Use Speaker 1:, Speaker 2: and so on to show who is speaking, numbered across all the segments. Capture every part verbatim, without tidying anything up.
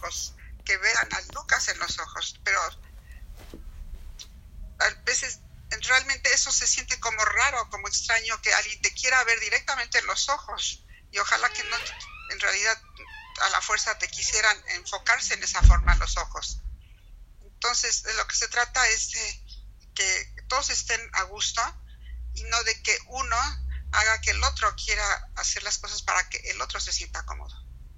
Speaker 1: ojos, que vean a Lucas en los ojos, pero a veces realmente eso se siente como raro, como extraño, que alguien te quiera ver directamente en los ojos, y ojalá que no, en realidad a la fuerza te quisieran enfocarse en esa forma en los ojos. Entonces de lo que se trata es de que todos estén a gusto y no de que uno haga que el otro quiera hacer las cosas para que el otro se sienta cómodo.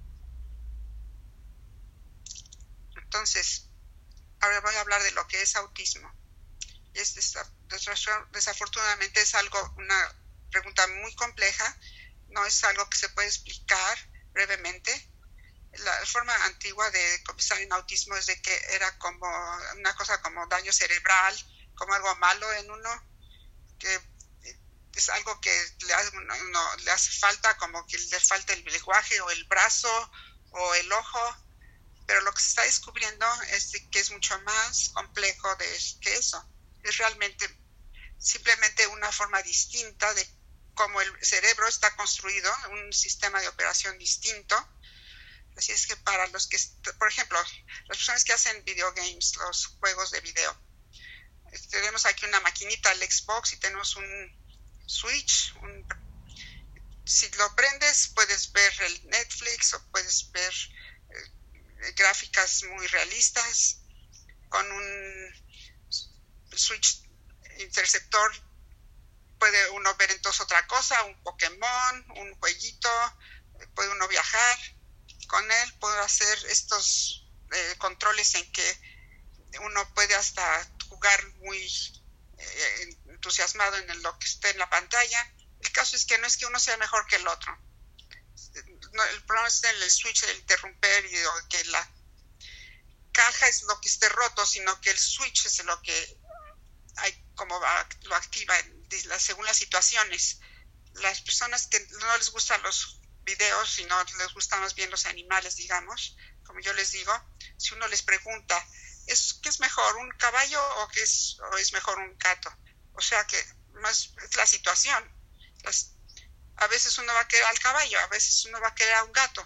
Speaker 1: Entonces, ahora voy a hablar de lo que es autismo. Y es, desafortunadamente es algo, una pregunta muy compleja, no es algo que se puede explicar brevemente. La forma antigua de pensar en autismo es de que era como una cosa como daño cerebral, como algo malo en uno, que es algo que le hace, no, le hace falta, como que le falta el lenguaje o el brazo o el ojo, pero lo que se está descubriendo es de que es mucho más complejo de, que eso. Es realmente simplemente una forma distinta de cómo el cerebro está construido, un sistema de operación distinto. Así es que para los que, por ejemplo, las personas que hacen videogames, los juegos de video, tenemos aquí una maquinita, el Xbox, y tenemos un Switch. Un, si lo prendes, puedes ver el Netflix o puedes ver eh, gráficas muy realistas. Con un Switch interceptor puede uno ver entonces otra cosa, un Pokémon, un jueguito, puede uno viajar con él, puede hacer estos eh, controles en que uno puede hasta jugar muy eh, entusiasmado en lo que esté en la pantalla. El caso es que no es que uno sea mejor que el otro. No, el problema está en el switch del interrumper y o que la caja es lo que esté roto, sino que el switch es lo que hay, como lo activa según las situaciones. Las personas que no les gustan los videos, sino les gustan más bien los animales, digamos, como yo les digo, si uno les pregunta, ¿es, ¿qué es mejor, un caballo o, qué es, o es mejor un gato? O sea que más es la situación. Las, a veces uno va a querer al caballo, a veces uno va a querer a un gato.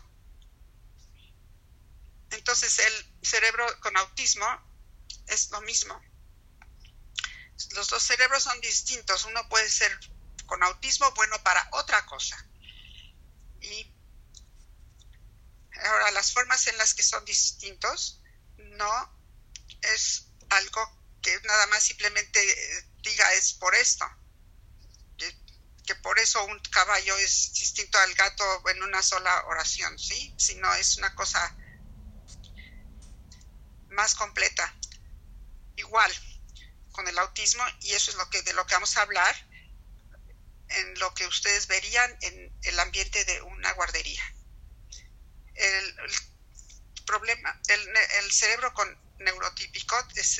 Speaker 1: Entonces el cerebro con autismo es lo mismo. Los dos cerebros son distintos. Uno puede ser con autismo bueno para otra cosa. Y ahora las formas en las que son distintos no es algo que nada más simplemente diga es por esto. Que, que por eso un caballo es distinto al gato en una sola oración, ¿sí? Sino es una cosa más completa. Igual con el autismo, y eso es lo que de lo que vamos a hablar en lo que ustedes verían en el ambiente de una guardería. El, el problema, el, el cerebro con neurotípico es,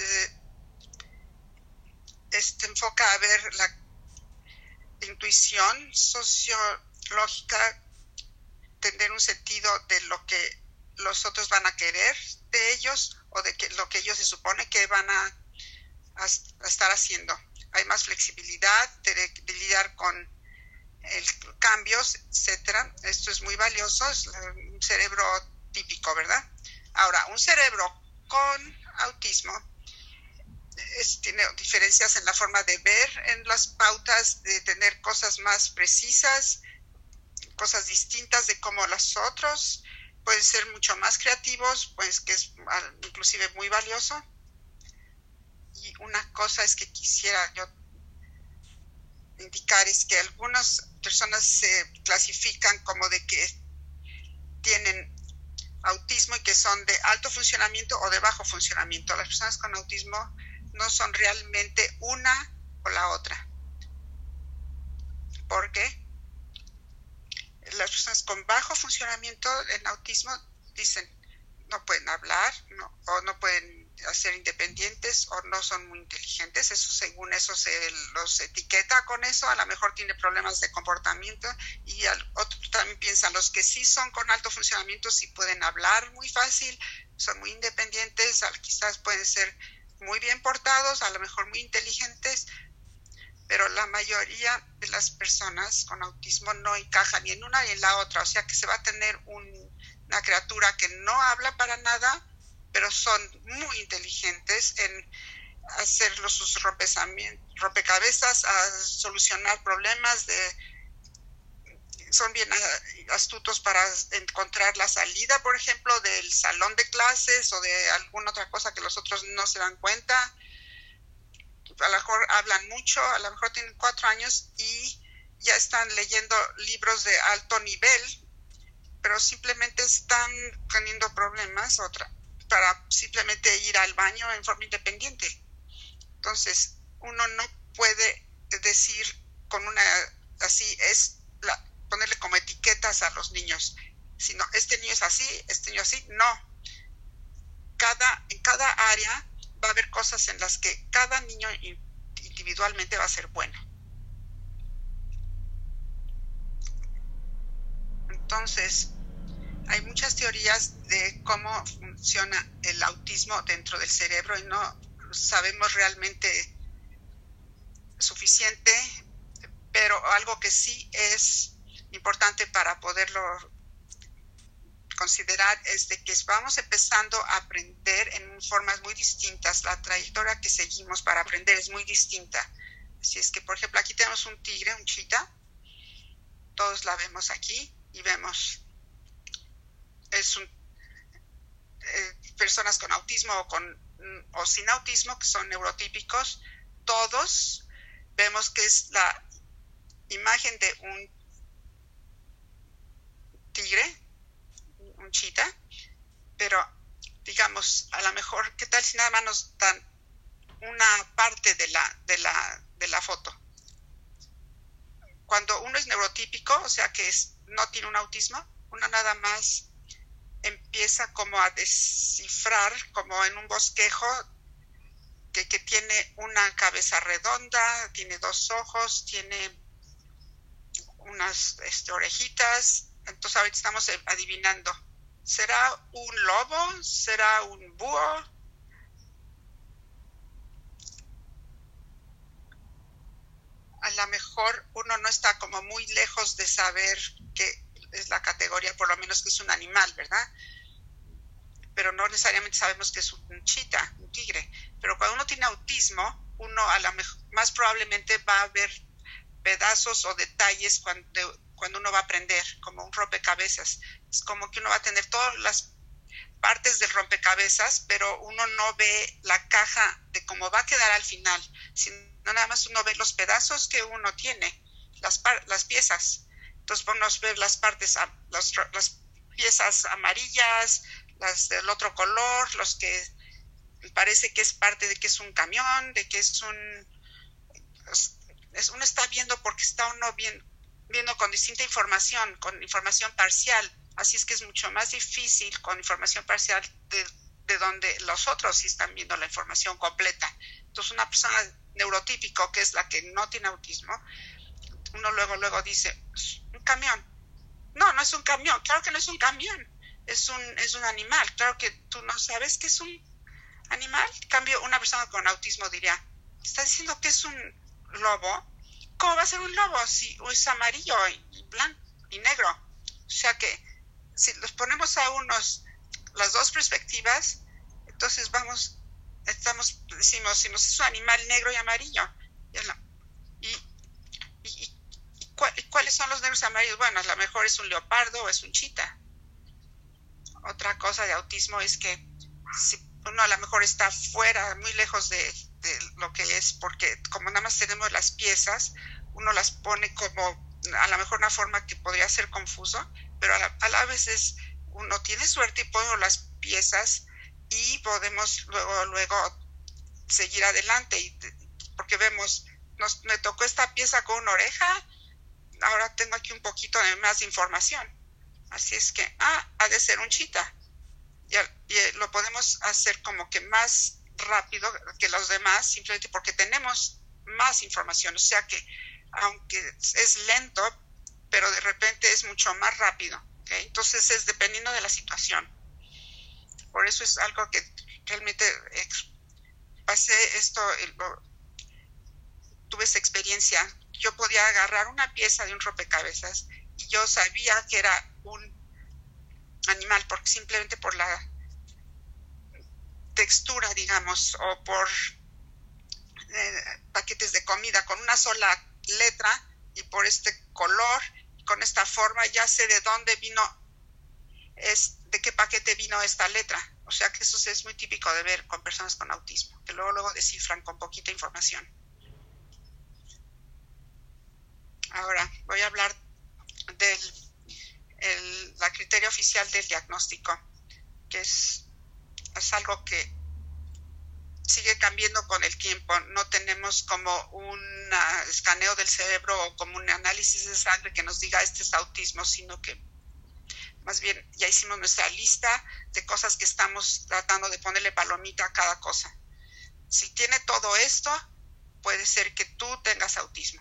Speaker 1: es, se enfoca a ver la intuición sociológica, tener un sentido de lo que los otros van a querer de ellos o de que lo que ellos se supone que van a a estar haciendo. Hay más flexibilidad de, de lidiar con el, cambios, etcétera. Esto es muy valioso, es un cerebro típico, ¿verdad? Ahora, un cerebro con autismo es, tiene diferencias en la forma de ver, en las pautas, de tener cosas más precisas, cosas distintas de como los otros, pueden ser mucho más creativos, pues que es inclusive muy valioso. Y una cosa es que quisiera yo indicar es que algunas personas se clasifican como de que tienen autismo y que son de alto funcionamiento o de bajo funcionamiento. Las personas con autismo no son realmente una o la otra. ¿Por qué? Las personas con bajo funcionamiento en autismo dicen no pueden hablar no, o no pueden ser independientes o no son muy inteligentes. Eso según eso se los etiqueta con eso. A lo mejor tiene problemas de comportamiento y al, otros también piensan los que sí son con alto funcionamiento sí pueden hablar muy fácil, son muy independientes, quizás pueden ser muy bien portados, a lo mejor muy inteligentes, pero la mayoría de las personas con autismo no encajan ni en una ni en la otra, o sea que se va a tener un una criatura que no habla para nada, pero son muy inteligentes en hacer sus rompecabezas, a solucionar problemas, de, son bien astutos para encontrar la salida, por ejemplo, del salón de clases o de alguna otra cosa que los otros no se dan cuenta. A lo mejor hablan mucho, a lo mejor tienen cuatro años y ya están leyendo libros de alto nivel, pero simplemente están teniendo problemas otra, para simplemente ir al baño en forma independiente. Entonces, uno no puede decir con una, así, es la, ponerle como etiquetas a los niños, sino este niño es así, este niño así, no. Cada, en cada área va a haber cosas en las que cada niño individualmente va a ser bueno. Entonces, hay muchas teorías de cómo funciona el autismo dentro del cerebro y no sabemos realmente suficiente, pero algo que sí es importante para poderlo considerar es de que vamos empezando a aprender en formas muy distintas. La trayectoria que seguimos para aprender es muy distinta. Así es que, por ejemplo, aquí tenemos un tigre, un chita. Todos la vemos aquí y vemos, es un, eh, personas con autismo o, con, o sin autismo, que son neurotípicos. Todos vemos que es la imagen de un tigre, un chita, pero digamos, a lo mejor, ¿qué tal si nada más nos dan una parte de la, de la, de la foto? Cuando uno es neurotípico, o sea que es, no tiene un autismo, uno nada más empieza como a descifrar, como en un bosquejo, que, que tiene una cabeza redonda, tiene dos ojos, tiene unas este, orejitas. Entonces ahorita estamos adivinando, ¿será un lobo? ¿Será un búho? A lo mejor uno no está como muy lejos de saber qué es la categoría, por lo menos que es un animal, ¿verdad? Pero no necesariamente sabemos que es un chita, un tigre. Pero cuando uno tiene autismo, uno a lo mejor, más probablemente va a ver pedazos o detalles cuando, cuando uno va a aprender, como un rompecabezas. Es como que uno va a tener todas las partes del rompecabezas, pero uno no ve la caja de cómo va a quedar al final, sino nada más uno ve los pedazos que uno tiene, las, las piezas. Entonces podemos ver las partes, las, las piezas amarillas, las del otro color, los que parece que es parte de que es un camión, de que es un... Es, uno está viendo porque está uno bien, viendo con distinta información, con información parcial. Así es que es mucho más difícil con información parcial de, de donde los otros sí están viendo la información completa. Entonces una persona neurotípico, que es la que no tiene autismo, uno luego luego dice, un camión. No, no es un camión, claro que no es un camión, es un, es un animal. Claro que tú no sabes que es un animal. En cambio, una persona con autismo diría, está diciendo que es un lobo. ¿Cómo va a ser un lobo si es amarillo y blanco y negro? O sea que si los ponemos a unos las dos perspectivas, entonces vamos, estamos, decimos, si nos es un animal negro y amarillo. Y, y, y, y ¿cuál, ¿cuáles son los negros y amarillos? Bueno, a lo mejor es un leopardo o es un chita. Otra cosa de autismo es que si uno a lo mejor está fuera, muy lejos de, de lo que es, porque como nada más tenemos las piezas, uno las pone como a lo mejor una forma que podría ser confuso, pero a la, a la vez es, uno tiene suerte y pone las piezas y podemos luego luego seguir adelante, y, porque vemos, nos, me tocó esta pieza con una oreja, ahora tengo aquí un poquito de más información, así es que, ah, ha de ser un chita, y, y lo podemos hacer como que más rápido que los demás, simplemente porque tenemos más información, o sea que aunque es lento, pero de repente es mucho más rápido, ¿okay? Entonces es dependiendo de la situación. Por eso es algo que realmente pasé esto, lo, tuve esa experiencia. Yo podía agarrar una pieza de un rompecabezas y yo sabía que era un animal, porque simplemente por la textura, digamos, o por eh, paquetes de comida con una sola letra y por este color, con esta forma, ya sé de dónde vino, es, de qué paquete vino esta letra. O sea que eso es muy típico de ver con personas con autismo, que luego, luego descifran con poquita información. Ahora voy a hablar del el, la criterio oficial del diagnóstico, que es, es algo que sigue cambiando con el tiempo. No tenemos como un escaneo del cerebro o como un análisis de sangre que nos diga este es autismo, sino que más bien ya hicimos nuestra lista de cosas que estamos tratando de ponerle palomita a cada cosa. Si tiene todo esto, puede ser que tú tengas autismo.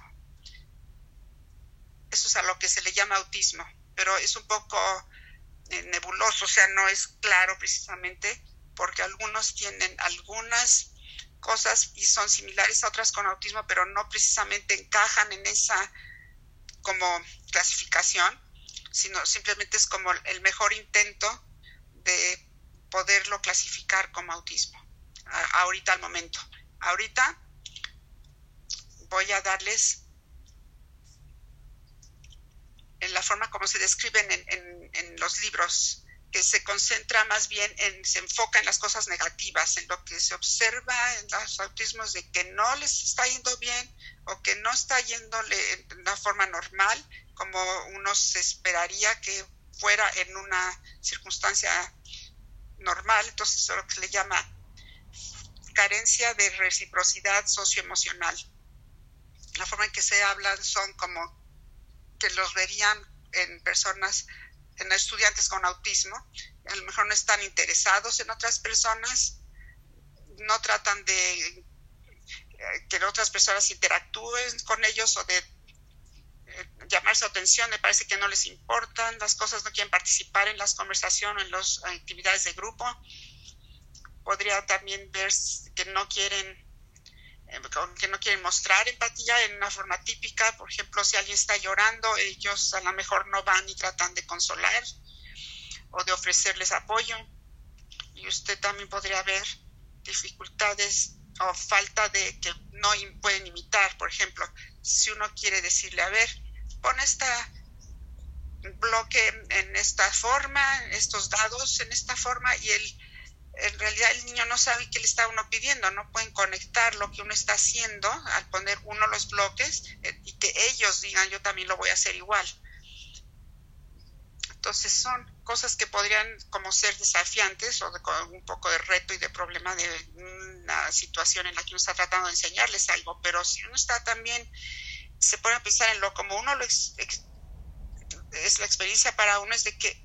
Speaker 1: Eso es a lo que se le llama autismo, pero es un poco eh, nebuloso, o sea, no es claro precisamente, porque algunos tienen algunas cosas y son similares a otras con autismo, pero no precisamente encajan en esa como clasificación, sino simplemente es como el mejor intento de poderlo clasificar como autismo, a, ahorita al momento. Ahorita voy a darles en la forma como se describen en, en, en los libros, que se concentra más bien en, se enfoca en las cosas negativas, en lo que se observa en los autismos de que no les está yendo bien o que no está yéndole de una forma normal, como uno se esperaría que fuera en una circunstancia normal. Entonces eso es lo que se le llama carencia de reciprocidad socioemocional. La forma en que se hablan son como que los verían en personas, en estudiantes con autismo, a lo mejor no están interesados en otras personas, no tratan de eh, que otras personas interactúen con ellos o de eh, llamar su atención, me parece que no les importan las cosas, no quieren participar en las conversaciones, en las actividades de grupo. Podría también ver que no quieren que no quieren mostrar empatía en una forma típica. Por ejemplo, si alguien está llorando, ellos a lo mejor no van y tratan de consolar o de ofrecerles apoyo. Y usted también podría ver dificultades o falta de que no pueden imitar. Por ejemplo, si uno quiere decirle, a ver, pon este bloque en esta forma, estos dados en esta forma, y el en realidad el niño no sabe qué le está uno pidiendo, no pueden conectar lo que uno está haciendo al poner uno los bloques eh, y que ellos digan yo también lo voy a hacer igual. Entonces son cosas que podrían como ser desafiantes o de, con un poco de reto y de problema de una situación en la que uno está tratando de enseñarles algo, pero si uno está también, se pone a pensar en lo como uno lo ex, ex, es la experiencia para uno es de que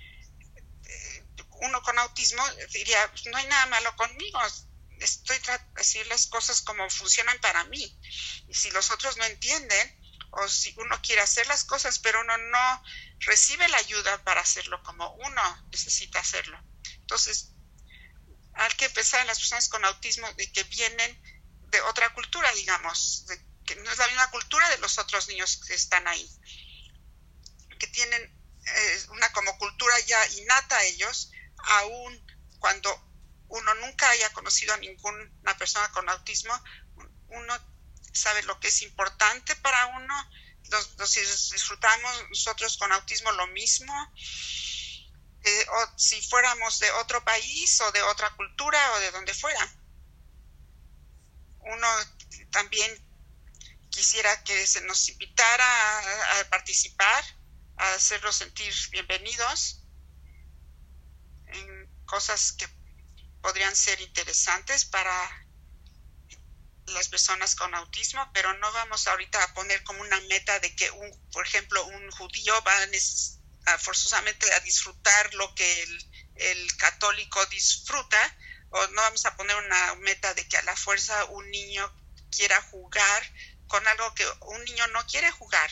Speaker 1: uno con autismo diría, no hay nada malo conmigo, estoy tratando de decir las cosas como funcionan para mí, y si los otros no entienden, o si uno quiere hacer las cosas, pero uno no recibe la ayuda para hacerlo como uno necesita hacerlo. Entonces, hay que pensar en las personas con autismo de que vienen de otra cultura, digamos, de que no es la misma cultura de los otros niños que están ahí, que tienen eh, una como cultura ya innata a ellos, aún cuando uno nunca haya conocido a ninguna persona con autismo, uno sabe lo que es importante para uno, los, los disfrutamos nosotros con autismo lo mismo, eh, o si fuéramos de otro país o de otra cultura o de donde fuera. Uno también quisiera que se nos invitara a, a participar, a hacerlos sentir bienvenidos en cosas que podrían ser interesantes para las personas con autismo, pero no vamos ahorita a poner como una meta de que, un, por ejemplo, un judío va a, a forzosamente a disfrutar lo que el, el católico disfruta, o no vamos a poner una meta de que a la fuerza un niño quiera jugar con algo que un niño no quiere jugar.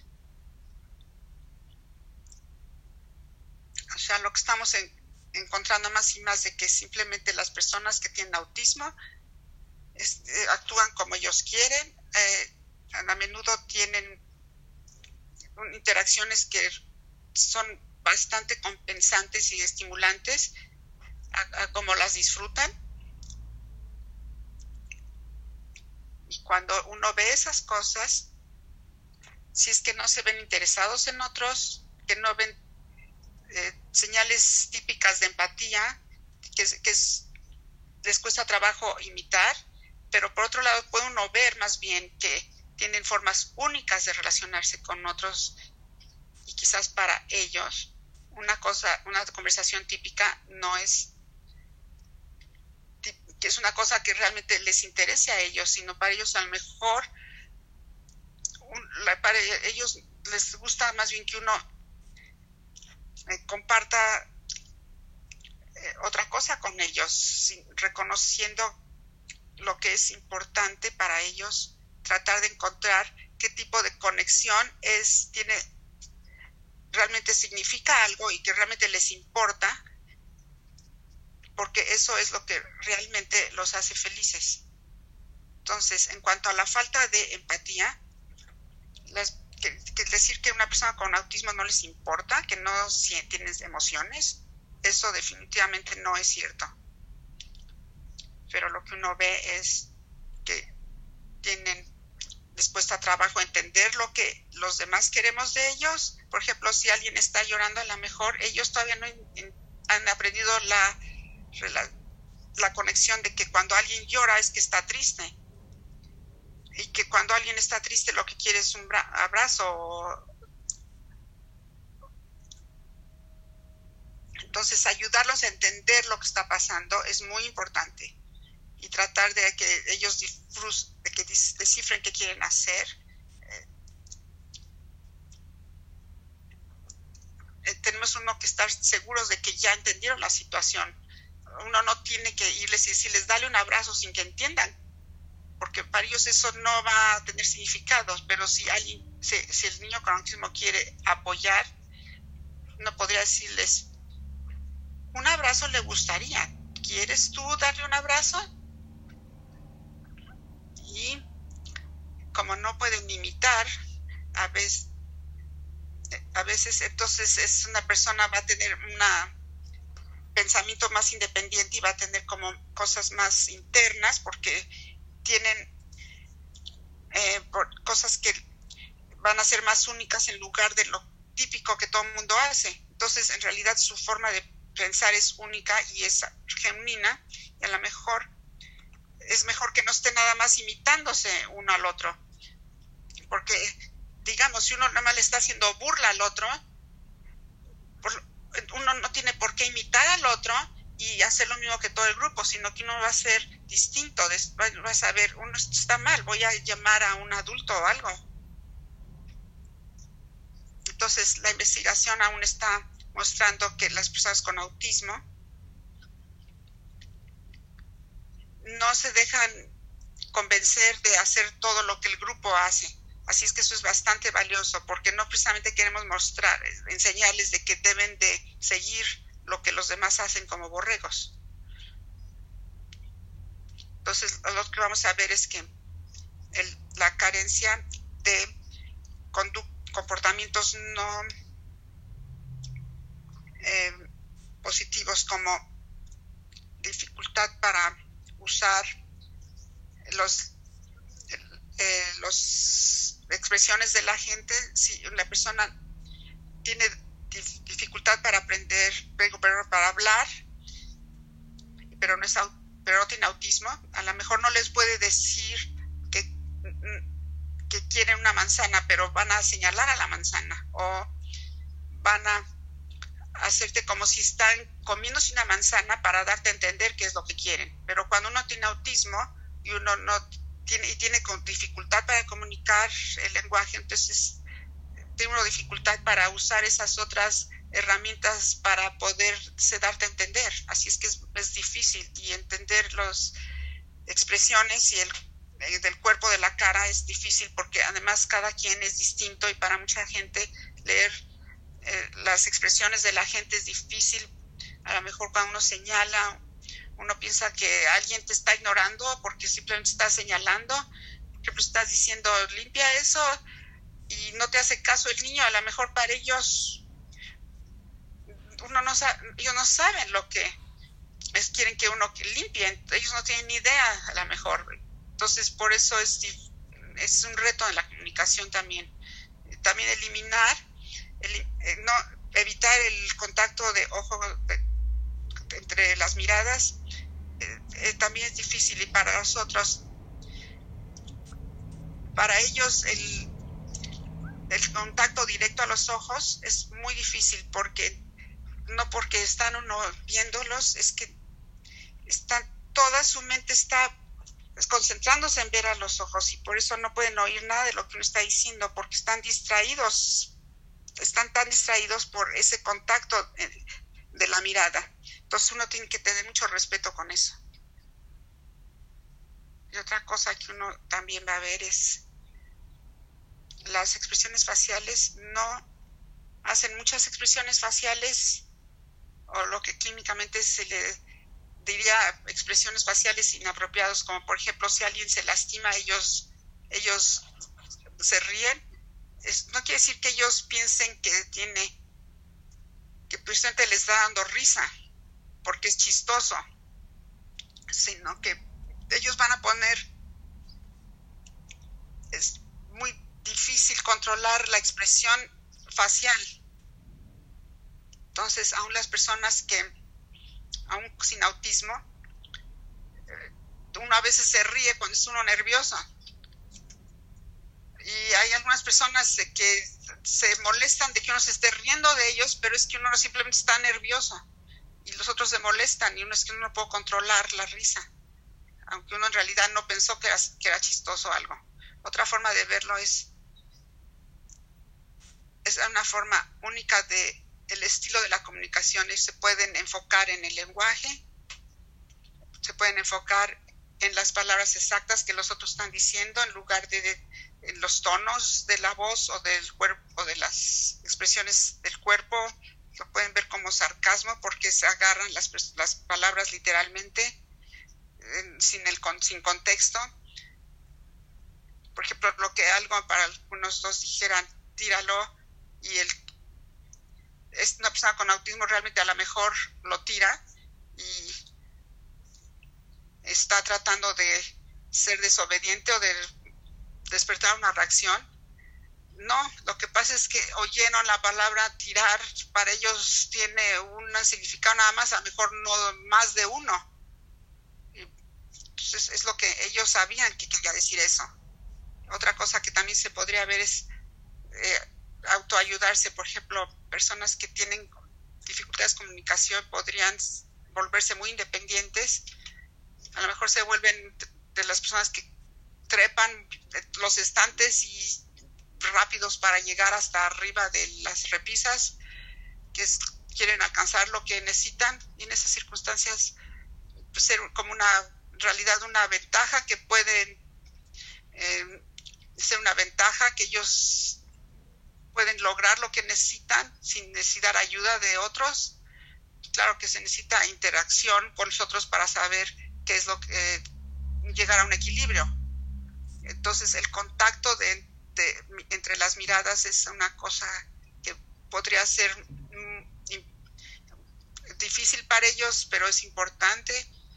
Speaker 1: O sea, lo que estamos en, encontrando más y más de que simplemente las personas que tienen autismo este, actúan como ellos quieren, eh, a menudo tienen interacciones que son bastante compensantes y estimulantes a, a cómo las disfrutan. Y cuando uno ve esas cosas, si es que no se ven interesados en otros, que no ven eh, señales típicas de empatía, que, que es, les cuesta trabajo imitar, pero por otro lado puede uno ver más bien que tienen formas únicas de relacionarse con otros y quizás para ellos una cosa, una conversación típica no es que es una cosa que realmente les interese a ellos, sino para ellos a lo mejor un, para ellos les gusta más bien que uno eh, comparta eh, otra cosa con ellos, sin, reconociendo lo que es importante para ellos, tratar de encontrar qué tipo de conexión es, tiene, realmente significa algo y que realmente les importa, porque eso es lo que realmente los hace felices. Entonces, en cuanto a la falta de empatía, las, que, que decir que una persona con autismo no les importa, que no tienen emociones, eso definitivamente no es cierto. Pero lo que uno ve es que tienen, les cuesta trabajo entender lo que los demás queremos de ellos. Por ejemplo, si alguien está llorando, a lo mejor ellos todavía no en, han aprendido la, la, la conexión de que cuando alguien llora es que está triste. Y que cuando alguien está triste lo que quiere es un abrazo. Entonces, ayudarlos a entender lo que está pasando es muy importante. Y tratar de que ellos de que descifren qué quieren hacer. Eh, tenemos uno que estar seguros de que ya entendieron la situación. Uno no tiene que irles y decirles, dale un abrazo sin que entiendan, porque para ellos eso no va a tener significados, pero si alguien, si, si el niño con autismo quiere apoyar, no podría decirles, un abrazo le gustaría, ¿quieres tú darle un abrazo? Y como no pueden imitar, a veces, a veces entonces es una persona va a tener un pensamiento más independiente y va a tener como cosas más internas porque tienen eh, por cosas que van a ser más únicas en lugar de lo típico que todo el mundo hace. Entonces, en realidad, su forma de pensar es única y es genuina, y a lo mejor es mejor que no esté nada más imitándose uno al otro. Porque, digamos, si uno nada más le está haciendo burla al otro, uno no tiene por qué imitar al otro y hacer lo mismo que todo el grupo, sino que uno va a ser distinto, va a saber, uno está mal, voy a llamar a un adulto o algo. Entonces, la investigación aún está mostrando que las personas con autismo no se dejan convencer de hacer todo lo que el grupo hace. Así es que eso es bastante valioso, porque no precisamente queremos mostrar, enseñarles de que deben de seguir lo que los demás hacen como borregos. Entonces, lo que vamos a ver es que el, la carencia de comportamientos no eh, positivos, como dificultad para usar los, eh, los expresiones de la gente. Si una persona tiene dificultad para aprender, para hablar, pero no es pero no tiene autismo, a lo mejor no les puede decir que, que quieren una manzana, pero van a señalar a la manzana o van a hacerte como si están comiéndose una manzana para darte a entender qué es lo que quieren. Pero cuando uno tiene autismo y uno no tiene y tiene dificultad para comunicar el lenguaje, entonces tiene una dificultad para usar esas otras herramientas para poderse darte a entender. Así es que es, es difícil, y entender las expresiones y el eh, del cuerpo de la cara es difícil, porque además cada quien es distinto, y para mucha gente leer eh, las expresiones de la gente es difícil. A lo mejor cuando uno señala, uno piensa que alguien te está ignorando porque simplemente está señalando. Por ejemplo, estás diciendo limpia eso y no te hace caso el niño. A lo mejor para ellos uno no sabe, ellos no saben lo que es, quieren que uno limpie, ellos no tienen ni idea a lo mejor. Entonces por eso es, es un reto en la comunicación también. También eliminar, el, eh, no, evitar el contacto de ojo de, de, entre las miradas, eh, eh, también es difícil. Y para nosotros, para ellos el, el contacto directo a los ojos es muy difícil, porque no porque están uno viéndolos, es que están, toda su mente está concentrándose en ver a los ojos, y por eso no pueden oír nada de lo que uno está diciendo, porque están distraídos, están tan distraídos por ese contacto de la mirada. Entonces uno tiene que tener mucho respeto con eso. Y otra cosa que uno también va a ver es las expresiones faciales. No hacen muchas expresiones faciales, o lo que clínicamente se le diría expresiones faciales inapropiadas, como por ejemplo si alguien se lastima, ellos ellos se ríen. Es, no quiere decir que ellos piensen que tiene que precisamente les está dando risa porque es chistoso, sino que ellos van a poner, es muy difícil controlar la expresión facial. Entonces, aún las personas que, aún sin autismo, uno a veces se ríe cuando es uno nervioso. Y hay algunas personas que se molestan de que uno se esté riendo de ellos, pero es que uno simplemente está nervioso. Y los otros se molestan, y uno es que uno no puede controlar la risa, aunque uno en realidad no pensó que era, que era chistoso algo. Otra forma de verlo es, es una forma única de el estilo de la comunicación. Y se pueden enfocar en el lenguaje, se pueden enfocar en las palabras exactas que los otros están diciendo, en lugar de, de en los tonos de la voz o del cuerpo, o de las expresiones del cuerpo. Lo pueden ver como sarcasmo, porque se agarran las, las palabras literalmente, eh, sin, el, sin contexto. Por ejemplo, lo que algo para algunos dos dijeran, tíralo, y el, es una persona con autismo realmente a lo mejor lo tira y está tratando de ser desobediente o de despertar una reacción. No, lo que pasa es que oyeron la palabra tirar, para ellos tiene un significado nada más, a lo mejor no más de uno. Entonces es lo que ellos sabían que quería decir eso. Otra cosa que también se podría ver es eh, autoayudarse. Por ejemplo, personas que tienen dificultades de comunicación podrían volverse muy independientes. A lo mejor se vuelven de las personas que trepan los estantes y rápidos para llegar hasta arriba de las repisas, que es, quieren alcanzar lo que necesitan, y en esas circunstancias pues, ser como una realidad, una ventaja que pueden eh, ser una ventaja que ellos pueden lograr lo que necesitan sin necesitar ayuda de otros. Claro que se necesita interacción con los otros para saber qué es lo que eh, llegar a un equilibrio. Entonces el contacto de, de, entre las miradas es una cosa que podría ser mm, difícil para ellos, pero es importante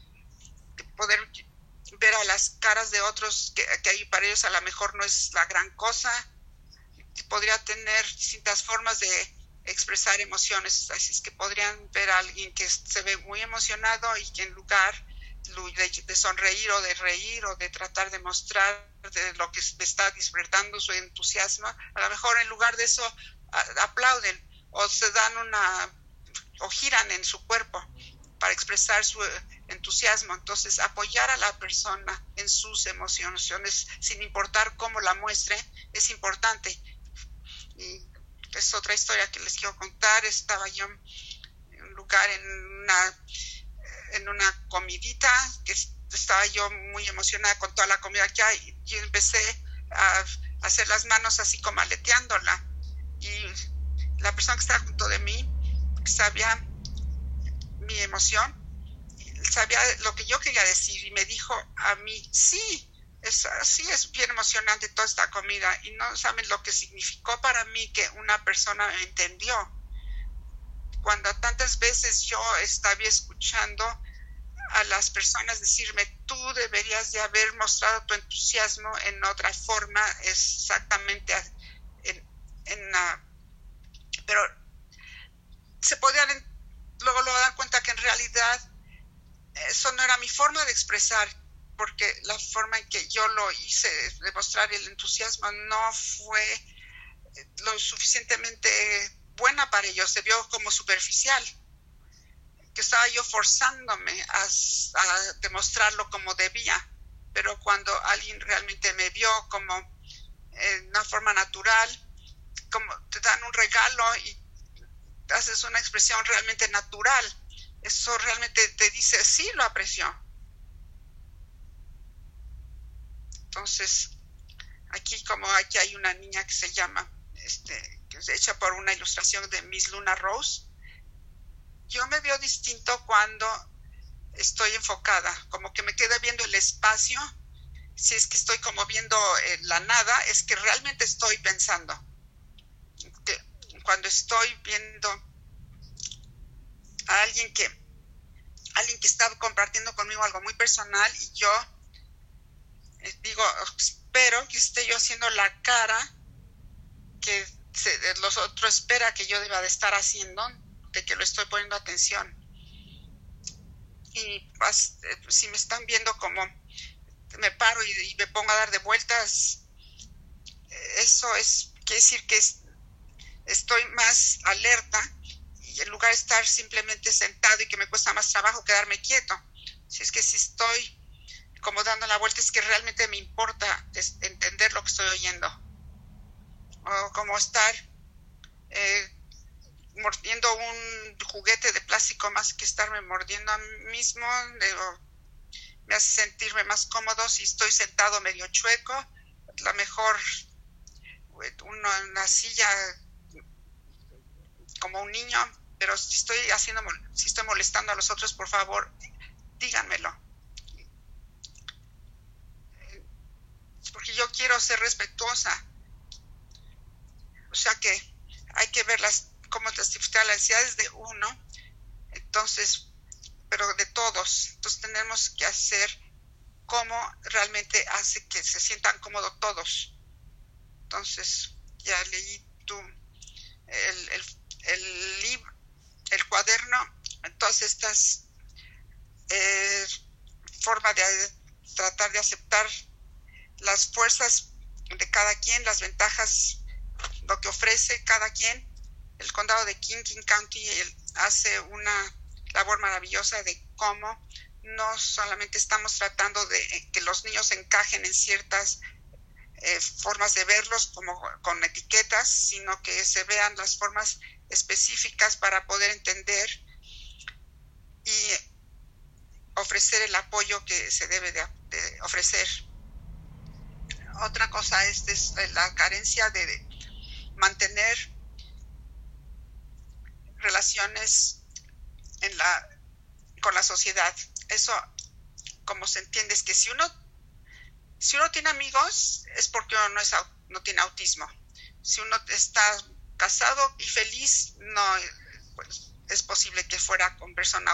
Speaker 1: poder ver a las caras de otros, que, que ahí para ellos a lo mejor no es la gran cosa. Podría tener distintas formas de expresar emociones, así es que podrían ver a alguien que se ve muy emocionado y que en lugar de, de sonreír o de reír o de tratar de mostrar de lo que está despertando su entusiasmo, a lo mejor en lugar de eso a, aplauden o se dan una o giran en su cuerpo para expresar su entusiasmo. Entonces apoyar a la persona en sus emociones sin importar cómo la muestre es importante. Y es otra historia que les quiero contar. Estaba yo en un lugar, en una en una comidita, que estaba yo muy emocionada con toda la comida que hay, y empecé a hacer las manos así como aleteándola, y la persona que estaba junto de mí sabía mi emoción, sabía lo que yo quería decir, y me dijo a mí, sí, es, sí es bien emocionante toda esta comida, y no saben lo que significó para mí que una persona me entendió. cuando tantas veces yo estaba escuchando a las personas decirme, tú deberías de haber mostrado tu entusiasmo en otra forma, exactamente en, en uh, pero se podían luego, luego dar cuenta que en realidad eso no era mi forma de expresar, porque la forma en que yo lo hice de mostrar el entusiasmo no fue lo suficientemente buena para ellos, se vio como superficial, que estaba yo forzándome a, a demostrarlo como debía, pero cuando alguien realmente me vio como en una forma natural, como te dan un regalo y haces una expresión realmente natural, eso realmente te dice, sí, lo apreció. Entonces, aquí como aquí hay una niña que se llama, este, que es hecha por una ilustración de Miss Luna Rose, yo me veo distinto cuando estoy enfocada, como que me quedo viendo el espacio. Si es que estoy como viendo eh, la nada, es que realmente estoy pensando. Que cuando estoy viendo a alguien que alguien que está compartiendo conmigo algo muy personal y yo eh, digo, espero que esté yo haciendo la cara que se, los otros espera que yo deba de estar haciendo, de que lo estoy poniendo atención. Y pues, eh, si me están viendo como me paro y, y me pongo a dar de vueltas, eso es, quiere decir que es, estoy más alerta, y en lugar de estar simplemente sentado y que me cuesta más trabajo quedarme quieto. Si es que si estoy como dando la vuelta, es que realmente me importa entender lo que estoy oyendo. O como estar eh, mordiendo un juguete de plástico más que estarme mordiendo a mí mismo, digo, me hace sentirme más cómodo si estoy sentado medio chueco, la mejor uno en una silla como un niño, pero si estoy haciendo, si estoy molestando a los otros, por favor, díganmelo. Porque yo quiero ser respetuosa. O sea que hay que ver las, cómo testificar las necesidades de uno, entonces, pero de todos. Entonces tenemos que hacer cómo realmente hace que se sientan cómodos todos. Entonces, ya leí tú el, el, el libro, el cuaderno, todas estas eh, formas de tratar de aceptar las fuerzas de cada quien, las ventajas, lo que ofrece cada quien. El condado de King, King County hace una labor maravillosa de cómo no solamente estamos tratando de que los niños encajen en ciertas eh, formas de verlos como con etiquetas, sino que se vean las formas específicas para poder entender y ofrecer el apoyo que se debe de, de ofrecer. Otra cosa es, es la carencia de, de mantener relaciones en la, con la sociedad. Eso, como se entiende, es que si uno si uno tiene amigos es porque uno no, es, no tiene autismo. Si uno está casado y feliz, no, pues, es posible que fuera con persona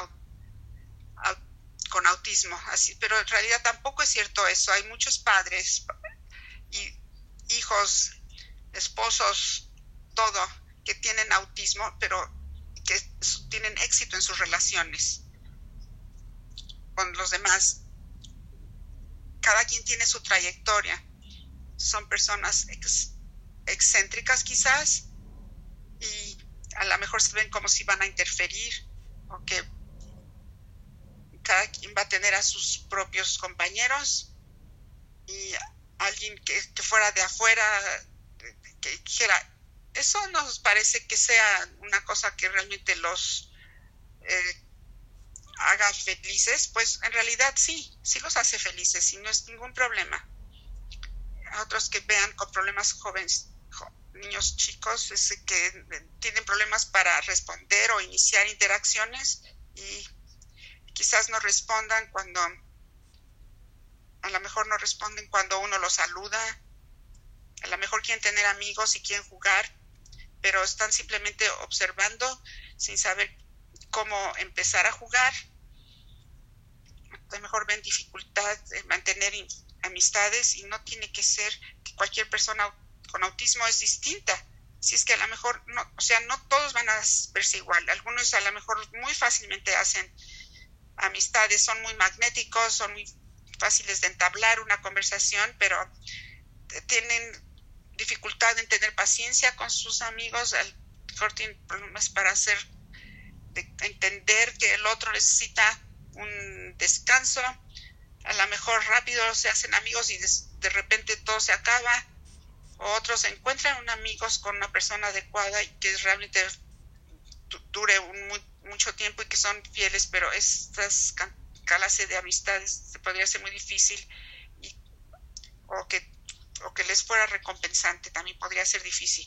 Speaker 1: con autismo. Así, pero en realidad tampoco es cierto eso. Hay muchos padres y hijos, esposos, todo, que tienen autismo, pero que tienen éxito en sus relaciones con los demás. Cada quien tiene su trayectoria. Son personas ex, excéntricas quizás, y a lo mejor se ven como si van a interferir, o que cada quien va a tener a sus propios compañeros, y alguien que, que fuera de afuera que dijera, eso nos parece que sea una cosa que realmente los eh, haga felices, pues en realidad sí, sí los hace felices y no es ningún problema. A otros que vean con problemas jóvenes, jo, niños chicos, es que tienen problemas para responder o iniciar interacciones y quizás no respondan cuando, a lo mejor no responden cuando uno los saluda, a lo mejor quieren tener amigos y quieren jugar, pero están simplemente observando sin saber cómo empezar a jugar. A lo mejor ven dificultad en mantener amistades, y no tiene que ser que cualquier persona con autismo es distinta. Si es que a lo mejor, no, o sea, no todos van a verse igual. Algunos a lo mejor muy fácilmente hacen amistades, son muy magnéticos, son muy fáciles de entablar una conversación, pero tienen dificultad en tener paciencia con sus amigos. A lo mejor tienen problemas para hacer, de entender que el otro necesita un descanso. A lo mejor rápido se hacen amigos y de, de repente todo se acaba. O otros encuentran un amigos con una persona adecuada y que realmente dure un, muy, mucho tiempo y que son fieles, pero estas clases de amistades se podría ser muy difícil, y, o, que, o que les fuera recompensante también podría ser difícil.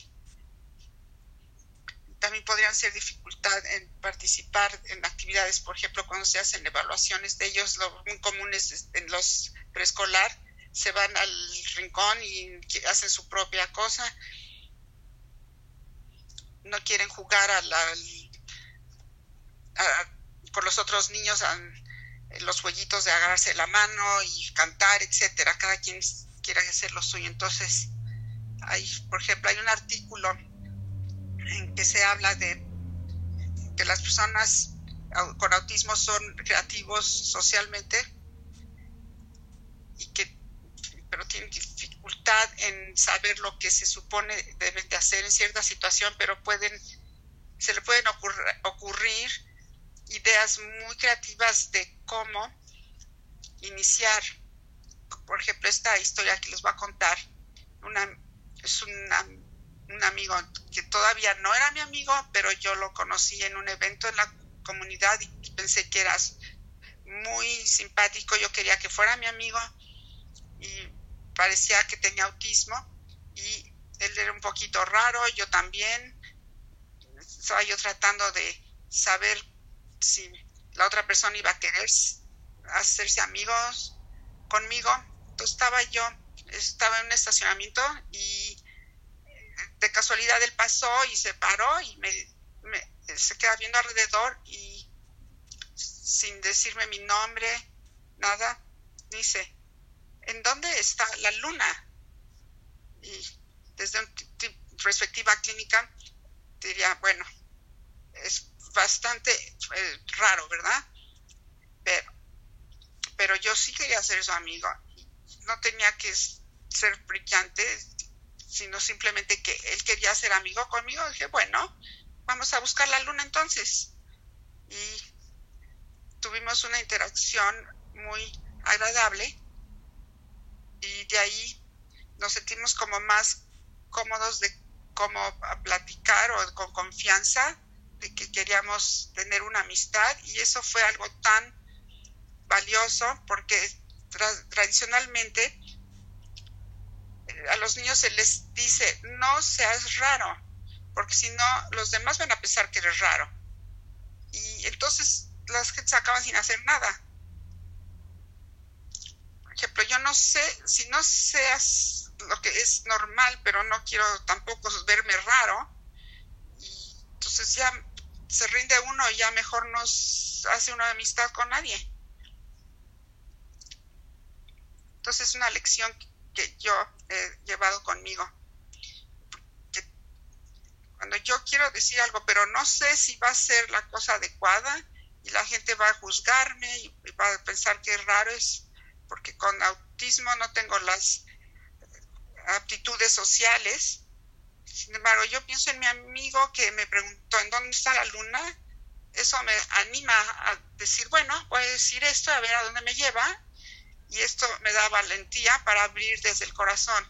Speaker 1: También podrían ser dificultad en participar en actividades, por ejemplo, cuando se hacen evaluaciones de ellos, lo muy común es en los preescolar, se van al rincón y hacen su propia cosa, no quieren jugar a la, a, con los otros niños a, los jueguitos de agarrarse la mano y cantar, etcétera. Cada quien quiere hacer lo suyo. Entonces, hay, por ejemplo, hay un artículo en que se habla de que las personas con autismo son creativos socialmente, y que pero tienen dificultad en saber lo que se supone deben de hacer en cierta situación, pero pueden, se le pueden ocurrir, ocurrir ideas muy creativas de cómo iniciar. Por ejemplo, esta historia que les voy a contar, una, es una, un amigo que todavía no era mi amigo, pero yo lo conocí en un evento en la comunidad y pensé que era muy simpático, yo quería que fuera mi amigo, y parecía que tenía autismo, y él era un poquito raro, yo también. Estaba yo tratando de saber si la otra persona iba a querer hacerse amigos conmigo. Entonces estaba yo, estaba en un estacionamiento, y de casualidad él pasó y se paró y me, me se queda viendo alrededor, y sin decirme mi nombre, nada, dice: ¿en dónde está la luna? Y desde una perspectiva clínica diría, bueno, es bastante eh, raro, ¿verdad? Pero, pero yo sí quería ser su amigo. No tenía que ser brillante, sino simplemente que él quería ser amigo conmigo. Dije, bueno, vamos a buscar la luna entonces. Y tuvimos una interacción muy agradable, y de ahí nos sentimos como más cómodos de cómo platicar, o con confianza de que queríamos tener una amistad, y eso fue algo tan valioso porque tra- tradicionalmente eh, a los niños se les dice: no seas raro, porque si no los demás van a pensar que eres raro, y entonces las gente se acaban sin hacer nada. Por ejemplo, yo no sé, si no seas lo que es normal, pero no quiero tampoco verme raro, y entonces ya se rinde uno y ya mejor no hace una amistad con nadie. Entonces es una lección que yo he llevado conmigo. Que cuando yo quiero decir algo, pero no sé si va a ser la cosa adecuada, y la gente va a juzgarme y va a pensar que es raro, es porque con autismo no tengo las aptitudes sociales. Sin embargo, yo pienso en mi amigo que me preguntó ¿en dónde está la luna? Eso me anima a decir, bueno, voy a decir esto, a ver a dónde me lleva, y esto me da valentía para abrir desde el corazón.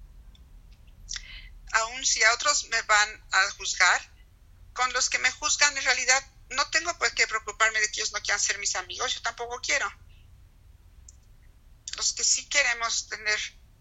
Speaker 1: Aun si a otros me van a juzgar, con los que me juzgan en realidad no tengo por qué preocuparme de que ellos no quieran ser mis amigos, yo tampoco quiero. Los que sí queremos tener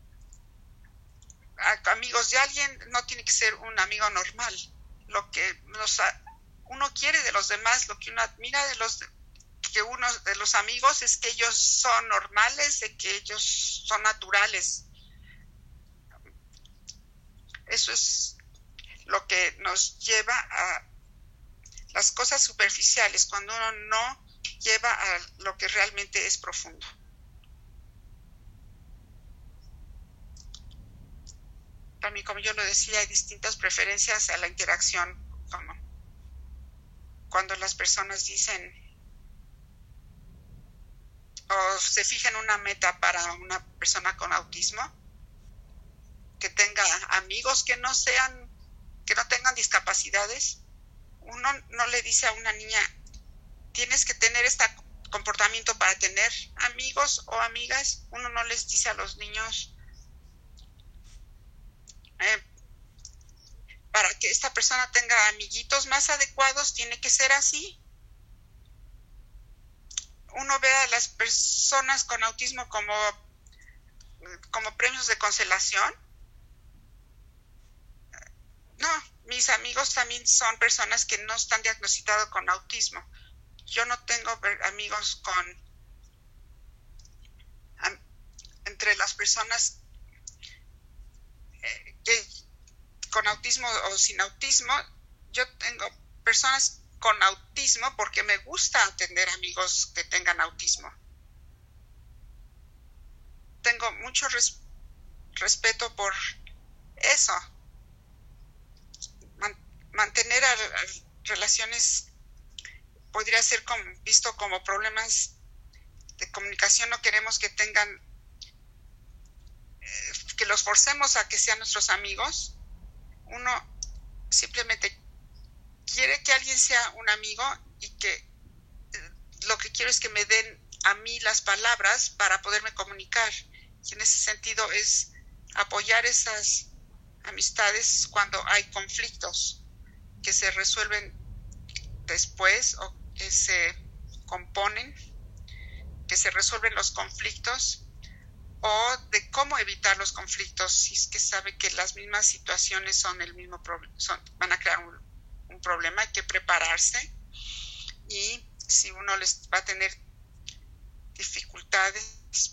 Speaker 1: amigos de alguien, no tiene que ser un amigo normal. Lo que nos, uno quiere de los demás, lo que uno admira de los que uno de los amigos es que ellos son normales, de que ellos son naturales. Eso es lo que nos lleva a las cosas superficiales, cuando uno no lleva a lo que realmente es profundo. También, como yo lo decía, hay distintas preferencias a la interacción, como cuando las personas dicen o se fijan una meta para una persona con autismo, que tenga amigos que no sean, que no tengan discapacidades. Uno no le dice a una niña, tienes que tener este comportamiento para tener amigos o amigas. Uno no les dice a los niños, eh, para que esta persona tenga amiguitos más adecuados, tiene que ser así. Uno ve a las personas con autismo como, como premios de consolación. No, mis amigos también son personas que no están diagnosticados con autismo. Yo no tengo amigos con... Am, entre las personas eh, que, con autismo o sin autismo, yo tengo personas con autismo porque me gusta atender amigos que tengan autismo. Tengo mucho res, respeto por eso. Mantener a, a relaciones podría ser como, visto como problemas de comunicación. No queremos que tengan, eh, que los forcemos a que sean nuestros amigos. Uno simplemente quiere que alguien sea un amigo y que eh, lo que quiero es que me den a mí las palabras para poderme comunicar. Y en ese sentido es apoyar esas amistades cuando hay conflictos que se resuelven después o que se componen, que se resuelven los conflictos, o de cómo evitar los conflictos si es que sabe que las mismas situaciones son el mismo problema, van a crear un, un problema. Hay que prepararse, y si uno les va a tener dificultades,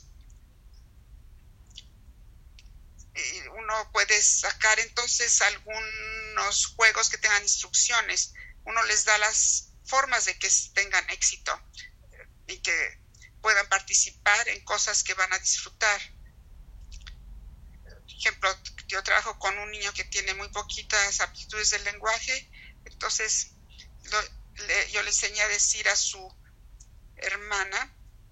Speaker 1: uno puede sacar entonces algunos juegos que tengan instrucciones. Uno les da las formas de que tengan éxito y que puedan participar en cosas que van a disfrutar. Por ejemplo, yo trabajo con un niño que tiene muy poquitas aptitudes del lenguaje, entonces lo, le, yo le enseñé a decir a su hermana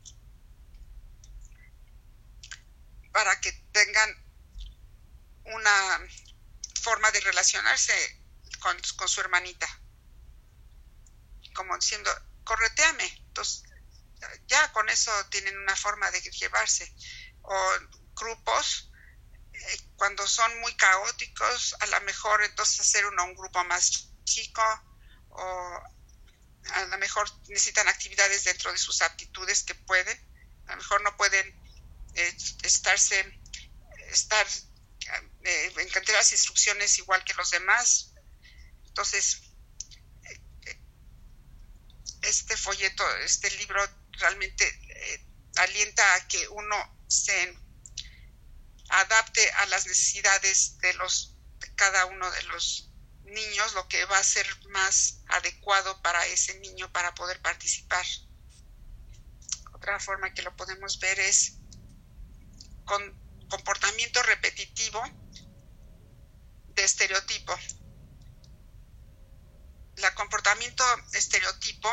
Speaker 1: para que tengan una forma de relacionarse con, con su hermanita, como diciendo, corretéame. Entonces, ya con eso tienen una forma de llevarse. O grupos, eh, cuando son muy caóticos, a lo mejor entonces hacer uno un grupo más chico, o a lo mejor necesitan actividades dentro de sus aptitudes que pueden. A lo mejor no pueden eh, estarse, estar Eh, encontrar las instrucciones igual que los demás. Entonces, eh, este folleto, este libro realmente eh, alienta a que uno se adapte a las necesidades de los de cada uno de los niños, lo que va a ser más adecuado para ese niño para poder participar. Otra forma que lo podemos ver es con comportamiento repetitivo de estereotipo. El comportamiento estereotipo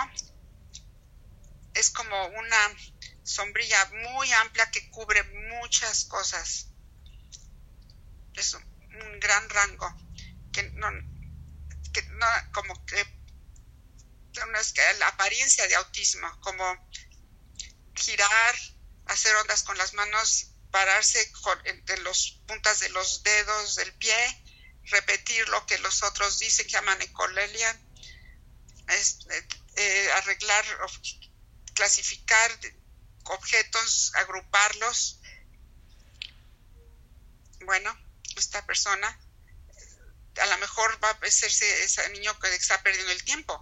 Speaker 1: es como una sombrilla muy amplia que cubre muchas cosas. Es un gran rango que no, que no como que no es que la apariencia de autismo, como girar, hacer ondas con las manos, pararse con, entre las puntas de los dedos del pie, repetir lo que los otros dicen, que llaman ecolalia, es, eh, arreglar, clasificar objetos, agruparlos. Bueno, esta persona a lo mejor va a parecerse ese niño que está perdiendo el tiempo.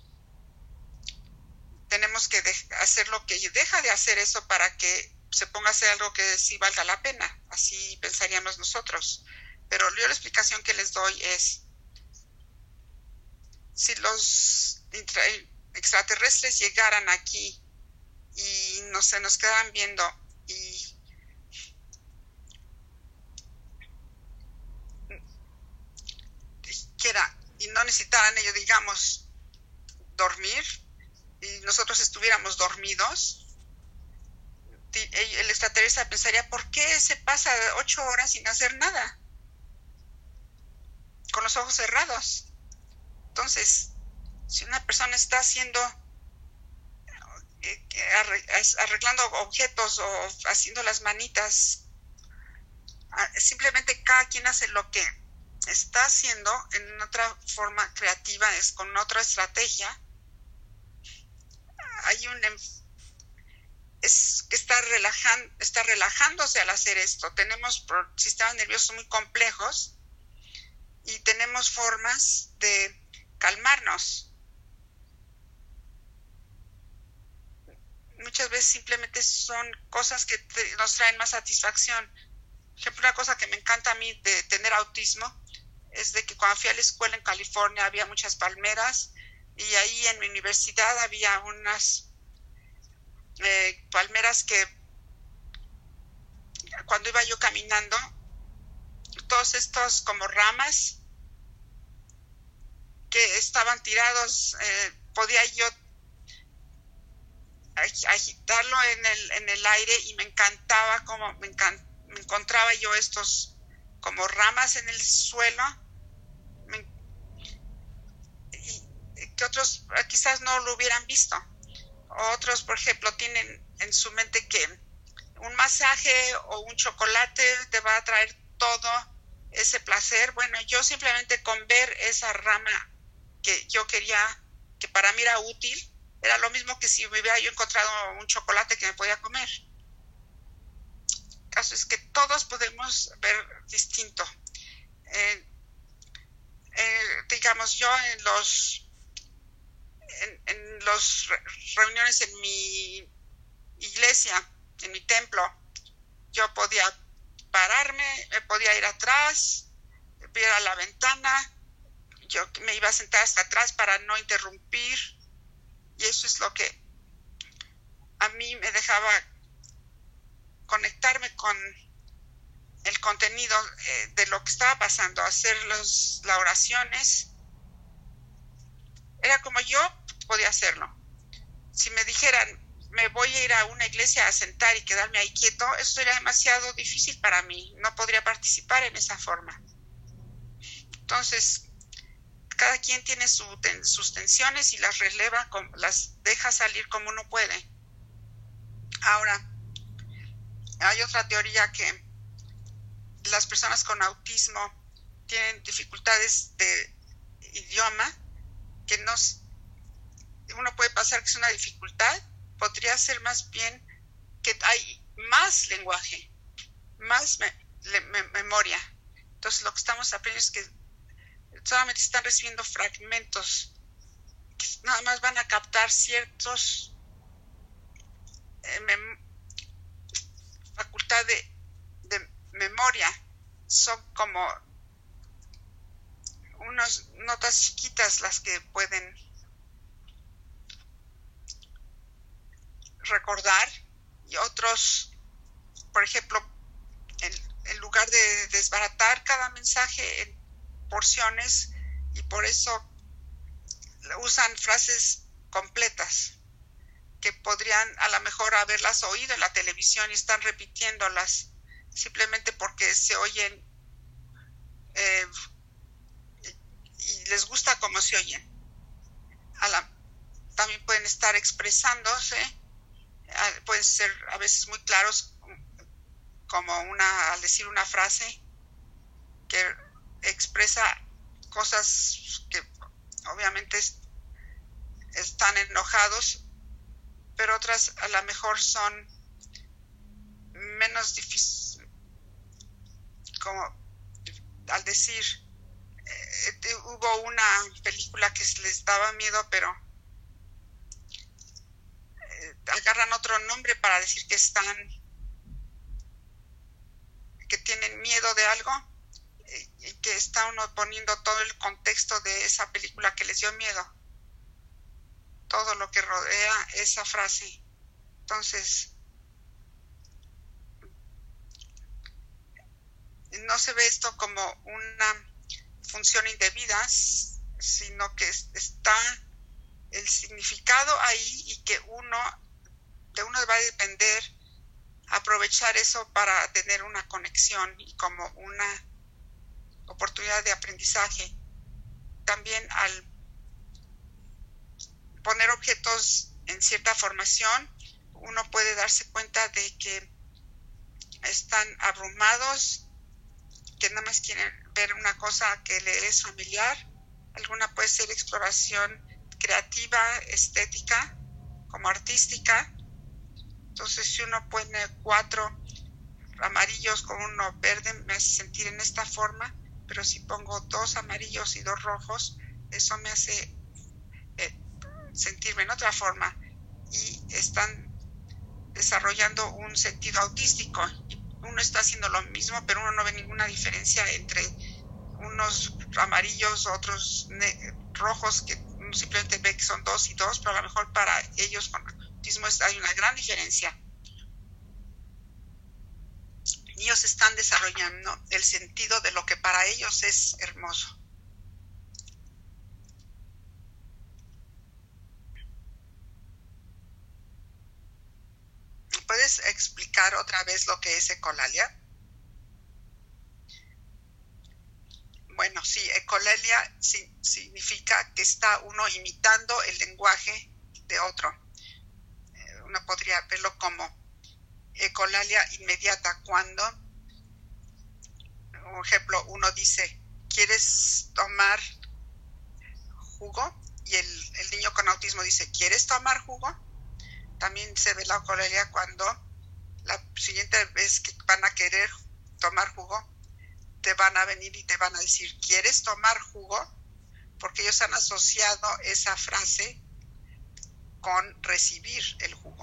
Speaker 1: Tenemos que hacer lo que deja de hacer eso para que se ponga a hacer algo que sí valga la pena. Así pensaríamos nosotros. Pero yo la explicación que les doy es, si los extraterrestres llegaran aquí y no se nos quedaran viendo y quiera, y no necesitaran ellos, digamos, dormir, y nosotros estuviéramos dormidos, el extraterrestre pensaría, ¿por qué se pasa ocho horas sin hacer nada? Con los ojos cerrados. Entonces, si una persona está haciendo, arreglando objetos o haciendo las manitas, simplemente cada quien hace lo que está haciendo en otra forma creativa, es con otra estrategia. Hay un es que está relajando, está relajándose al hacer esto. Tenemos sistemas nerviosos muy complejos y tenemos formas de calmarnos. Muchas veces simplemente son cosas que te, nos traen más satisfacción. Por ejemplo, una cosa que me encanta a mí de tener autismo es de que cuando fui a la escuela en California había muchas palmeras y ahí en mi universidad había unas eh, palmeras que cuando iba yo caminando, todos estos como ramas que estaban tirados, eh, podía yo agitarlo en el, en el aire y me encantaba como me, encant, me encontraba yo estos como ramas en el suelo me, y que otros quizás no lo hubieran visto. Otros, por ejemplo, tienen en su mente que un masaje o un chocolate te va a traer todo ese placer. Bueno, yo simplemente con ver esa rama que yo quería, que para mí era útil, era lo mismo que si me hubiera yo encontrado un chocolate que me podía comer. El caso es que todos podemos ver distinto. Eh, eh, digamos, yo en los en, en los re reuniones en mi iglesia, en mi templo, yo podía pararme, me podía ir atrás, ir a la ventana, yo me iba a sentar hasta atrás para no interrumpir, y eso es lo que a mí me dejaba conectarme con el contenido eh, de lo que estaba pasando, hacer los, las oraciones. Era como yo podía hacerlo. Si me dijeran, me voy a ir a una iglesia a sentar y quedarme ahí quieto, eso sería demasiado difícil para mí. No podría participar en esa forma. Entonces, cada quien tiene su, ten, sus tensiones y las releva, las deja salir como uno puede. Ahora, hay otra teoría que las personas con autismo tienen dificultades de idioma, que no, uno puede pensar que es una dificultad, podría ser más bien que hay más lenguaje, más me, le, me, memoria. Entonces lo que estamos aprendiendo es que solamente están recibiendo fragmentos, que nada más van a captar ciertos eh, mem, facultad de, de memoria, son como unas notas chiquitas las que pueden recordar, y otros, por ejemplo, en, en lugar de desbaratar cada mensaje en porciones, y por eso usan frases completas que podrían a lo mejor haberlas oído en la televisión y están repitiéndolas simplemente porque se oyen eh, y les gusta cómo se oyen. A la, también pueden estar expresándose, pueden ser a veces muy claros, como una, al decir una frase que expresa cosas que obviamente es, están enojados, pero otras a lo mejor son menos difíciles, como al decir, eh, hubo una película que les daba miedo, pero eh, agarran otro nombre para decir que están, que tienen miedo de algo, y que está uno poniendo todo el contexto de esa película que les dio miedo, todo lo que rodea esa frase. Entonces, no se ve esto como una función indebida, sino que está el significado ahí y que uno, de uno va a depender aprovechar eso para tener una conexión y como una oportunidad de aprendizaje. También al poner objetos en cierta formación, uno puede darse cuenta de que están abrumados, que nada más quieren ver una cosa que les es familiar. Alguna puede ser exploración creativa, estética, como artística. Entonces, si uno pone cuatro amarillos con uno verde, me hace sentir en esta forma, pero si pongo dos amarillos y dos rojos, eso me hace eh, sentirme en otra forma. Y están desarrollando un sentido autístico. Uno está haciendo lo mismo, pero uno no ve ninguna diferencia entre unos amarillos, otros rojos, que uno simplemente ve que son dos y dos, pero a lo mejor para ellos con autismo hay una gran diferencia. Ellos están desarrollando el sentido de lo que para ellos es hermoso. ¿Puedes explicar otra vez lo que es ecolalia? Bueno, sí, ecolalia sí, significa que está uno imitando el lenguaje de otro. Eh, uno podría verlo como ecolalia inmediata, cuando, por ejemplo, uno dice, ¿quieres tomar jugo? Y el, el niño con autismo dice, ¿quieres tomar jugo? También se ve la ecolalia cuando la siguiente vez que van a querer tomar jugo, te van a venir y te van a decir, ¿quieres tomar jugo? Porque ellos han asociado esa frase con recibir el jugo.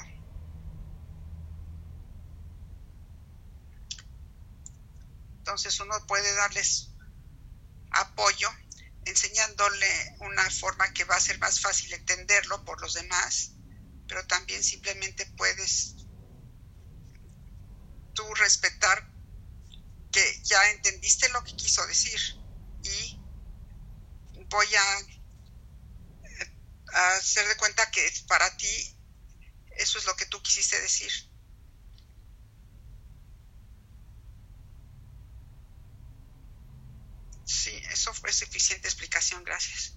Speaker 1: Entonces uno puede darles apoyo enseñándole una forma que va a ser más fácil entenderlo por los demás, pero también simplemente puedes tú respetar que ya entendiste lo que quiso decir y voy a, a hacer de cuenta que para ti eso es lo que tú quisiste decir. Sí, eso fue suficiente explicación, gracias.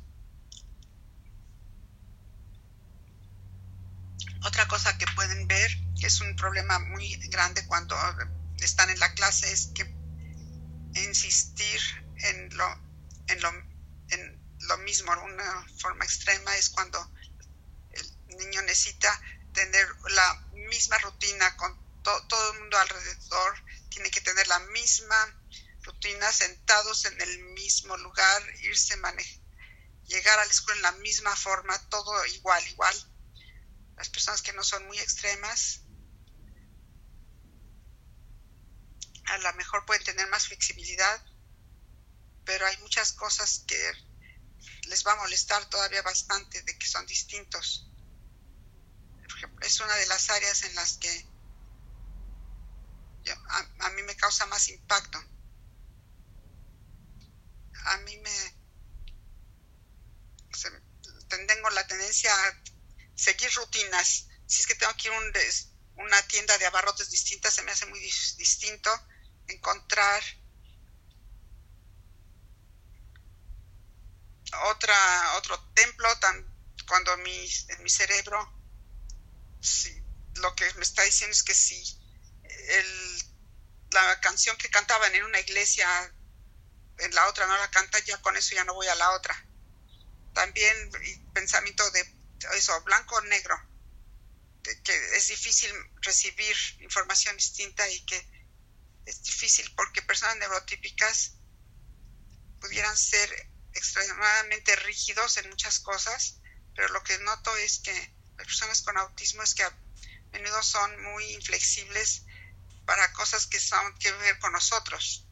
Speaker 1: Otra cosa que pueden ver, que es un problema muy grande cuando están en la clase, es que insistir en lo, en lo, en lo mismo, una forma extrema, es cuando el niño necesita tener la misma rutina con to, todo el mundo alrededor, tiene que tener la misma rutina, sentados en el mismo lugar, irse manejar, llegar a la escuela en la misma forma, todo igual, igual. Las personas que no son muy extremas a lo mejor pueden tener más flexibilidad, pero hay muchas cosas que les va a molestar todavía bastante de que son distintos. Por ejemplo, es una de las áreas en las que yo, a, a mí me causa más impacto. A mí me se, tengo la tendencia a seguir rutinas. Si es que tengo que ir a un, una tienda de abarrotes distinta, se me hace muy dis, distinto encontrar otra otro templo tan, cuando mi, en mi cerebro sí, lo que me está diciendo es que si el, la canción que cantaban en una iglesia en la otra no la canta, ya con eso ya no voy a la otra. También pensamiento de eso, blanco o negro, de que es difícil recibir información distinta y que es difícil porque personas neurotípicas pudieran ser extremadamente rígidos en muchas cosas, pero lo que noto es que las personas con autismo es que a menudo son muy inflexibles para cosas que son que ver con nosotros.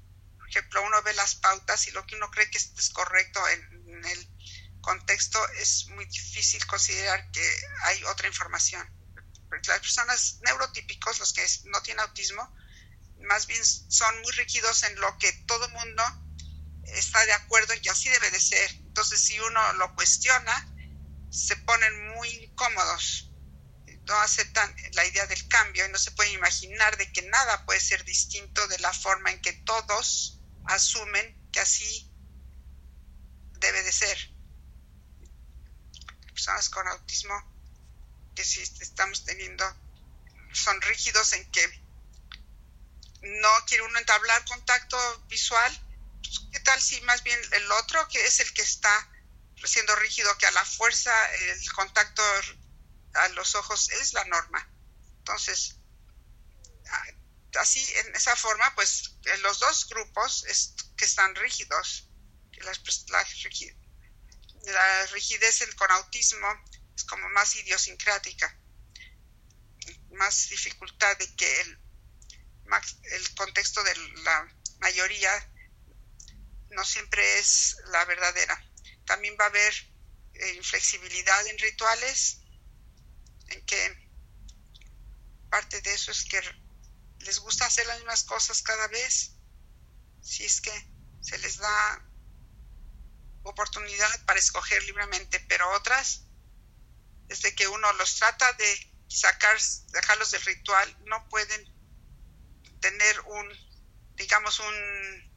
Speaker 1: Por ejemplo, uno ve las pautas y lo que uno cree que es correcto en, en el contexto, es muy difícil considerar que hay otra información. Las personas neurotípicos, los que no tienen autismo, más bien son muy rígidos en lo que todo mundo está de acuerdo en que así debe de ser. Entonces, si uno lo cuestiona, se ponen muy incómodos, no aceptan la idea del cambio y no se pueden imaginar de que nada puede ser distinto de la forma en que todos asumen que así debe de ser. Personas con autismo que sí estamos teniendo son rígidos en que no quiere uno entablar contacto visual. ¿Qué tal si más bien el otro, que es el que está siendo rígido, que a la fuerza el contacto a los ojos es la norma? Entonces, así, en esa forma, pues en los dos grupos es, que están rígidos, que las, la, rigidez, la rigidez con autismo es como más idiosincrática, más dificultad de que el, el contexto de la mayoría no siempre es la verdadera. También va a haber eh, inflexibilidad en rituales, en que parte de eso es que les gusta hacer las mismas cosas cada vez, si es que se les da oportunidad para escoger libremente, pero otras, desde que uno los trata de sacar, dejarlos del ritual, no pueden tener un, digamos, un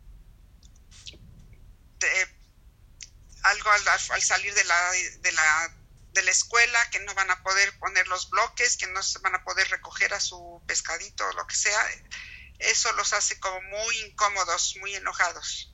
Speaker 1: de, algo al, al salir de la, de la de la escuela, que no van a poder poner los bloques, que no se van a poder recoger a su pescadito o lo que sea. Eso los hace como muy incómodos, muy enojados.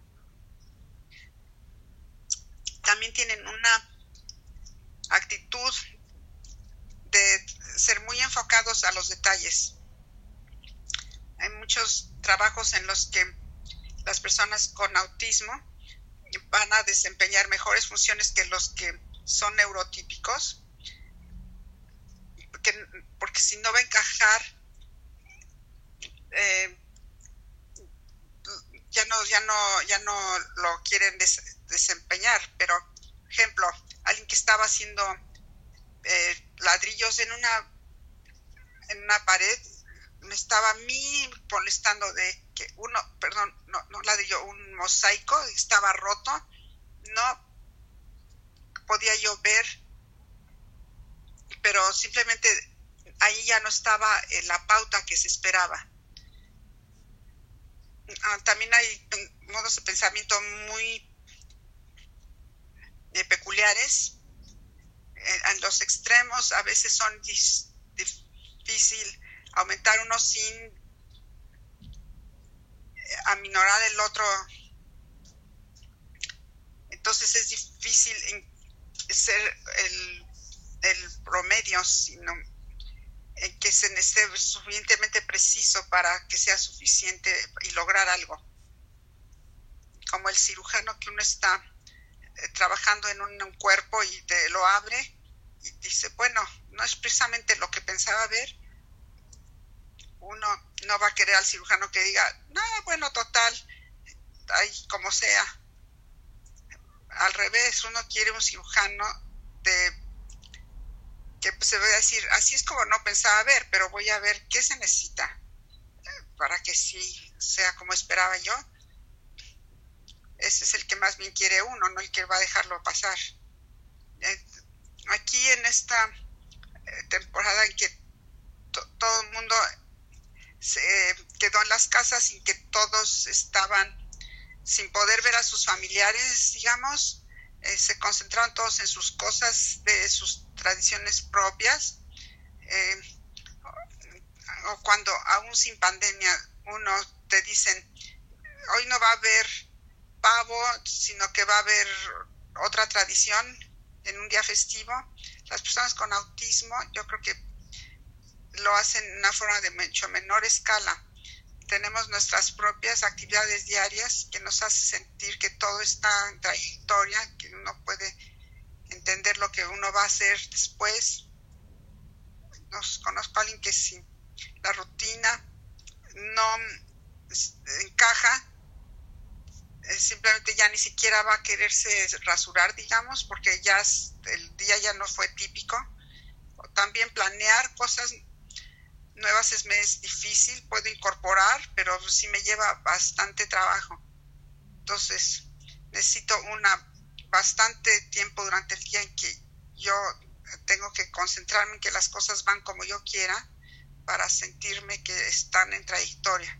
Speaker 1: También tienen una actitud de ser muy enfocados a los detalles. Hay muchos trabajos en los que las personas con autismo van a desempeñar mejores funciones que los que son neurotípicos, porque, porque si no va a encajar, eh, ya no, ya no, ya no lo quieren des, desempeñar. Pero, ejemplo, alguien que estaba haciendo eh, ladrillos en una en una pared, me estaba a mí molestando de que uno, perdón, no, no ladrillo, un mosaico estaba roto, no podía yo ver, pero simplemente ahí ya no estaba eh, la pauta que se esperaba. Ah, también hay modos de pensamiento muy eh, peculiares. Eh, en los extremos a veces son dis, difícil aumentar uno sin eh, aminorar el otro. Entonces es difícil en, ser el, el promedio, sino en que se esté suficientemente preciso para que sea suficiente y lograr algo. Como el cirujano que uno está eh, trabajando en un, un cuerpo y te lo abre y dice, bueno, no es precisamente lo que pensaba ver. Uno no va a querer al cirujano que diga, no, bueno, total, ahí como sea. Al revés, uno quiere un cirujano de que se va a decir, así es como no pensaba ver, pero voy a ver qué se necesita para que sí sea como esperaba yo. Ese es el que más bien quiere uno, no el que va a dejarlo pasar. Aquí en esta temporada en que to- todo el mundo se quedó en las casas y que todos estaban sin poder ver a sus familiares, digamos, eh, se concentraron todos en sus cosas, de sus tradiciones propias, eh, o cuando aún sin pandemia uno te dicen, hoy no va a haber pavo, sino que va a haber otra tradición en un día festivo. Las personas con autismo yo creo que lo hacen en una forma de mucho menor escala. Tenemos nuestras propias actividades diarias que nos hace sentir que todo está en trayectoria, que uno puede entender lo que uno va a hacer después. Nos conozco a alguien que si la rutina no encaja, eh, simplemente ya ni siquiera va a quererse rasurar, digamos, porque ya el día ya no fue típico. O también planear cosas nuevas es, me es difícil, puedo incorporar, pero sí me lleva bastante trabajo. Entonces, necesito una bastante tiempo durante el día en que yo tengo que concentrarme en que las cosas van como yo quiera para sentirme que están en trayectoria.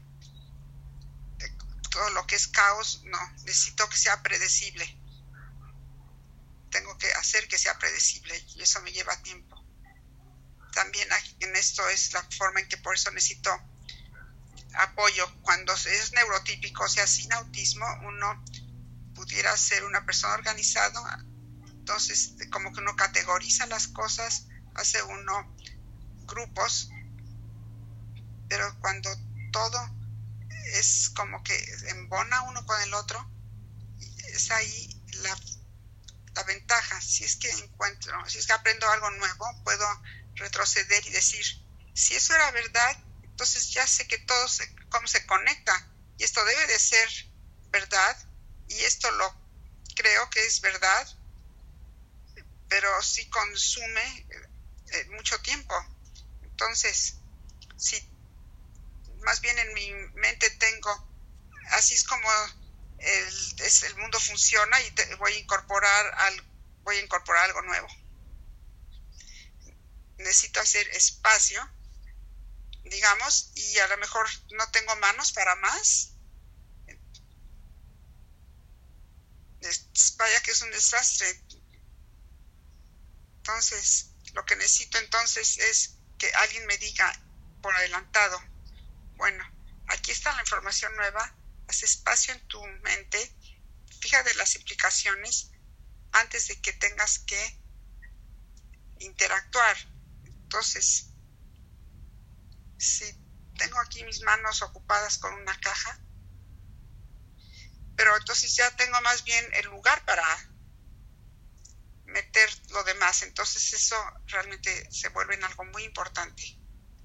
Speaker 1: Todo lo que es caos, no, necesito que sea predecible. Tengo que hacer que sea predecible y eso me lleva tiempo. También en esto es la forma en que por eso necesito apoyo. Cuando es neurotípico, o sea, sin autismo, uno pudiera ser una persona organizada, entonces como que uno categoriza las cosas, hace uno grupos, pero cuando todo es como que embona uno con el otro, es ahí la, la ventaja. Si es que encuentro, si es que aprendo algo nuevo, puedo retroceder y decir, si eso era verdad, entonces ya sé que todo se, cómo se conecta, y esto debe de ser verdad, y esto lo creo que es verdad, pero sí consume eh, mucho tiempo. Entonces, si más bien en mi mente tengo, así es como el, es, el mundo funciona, y te, voy a incorporar al, voy a incorporar algo nuevo. Necesito hacer espacio, digamos, y a lo mejor no tengo manos para más. Vaya que es un desastre. Entonces, lo que necesito entonces es que alguien me diga por adelantado, bueno, aquí está la información nueva, haz espacio en tu mente, fíjate las implicaciones antes de que tengas que interactuar. Entonces, si tengo aquí mis manos ocupadas con una caja, pero entonces ya tengo más bien el lugar para meter lo demás, entonces eso realmente se vuelve en algo muy importante.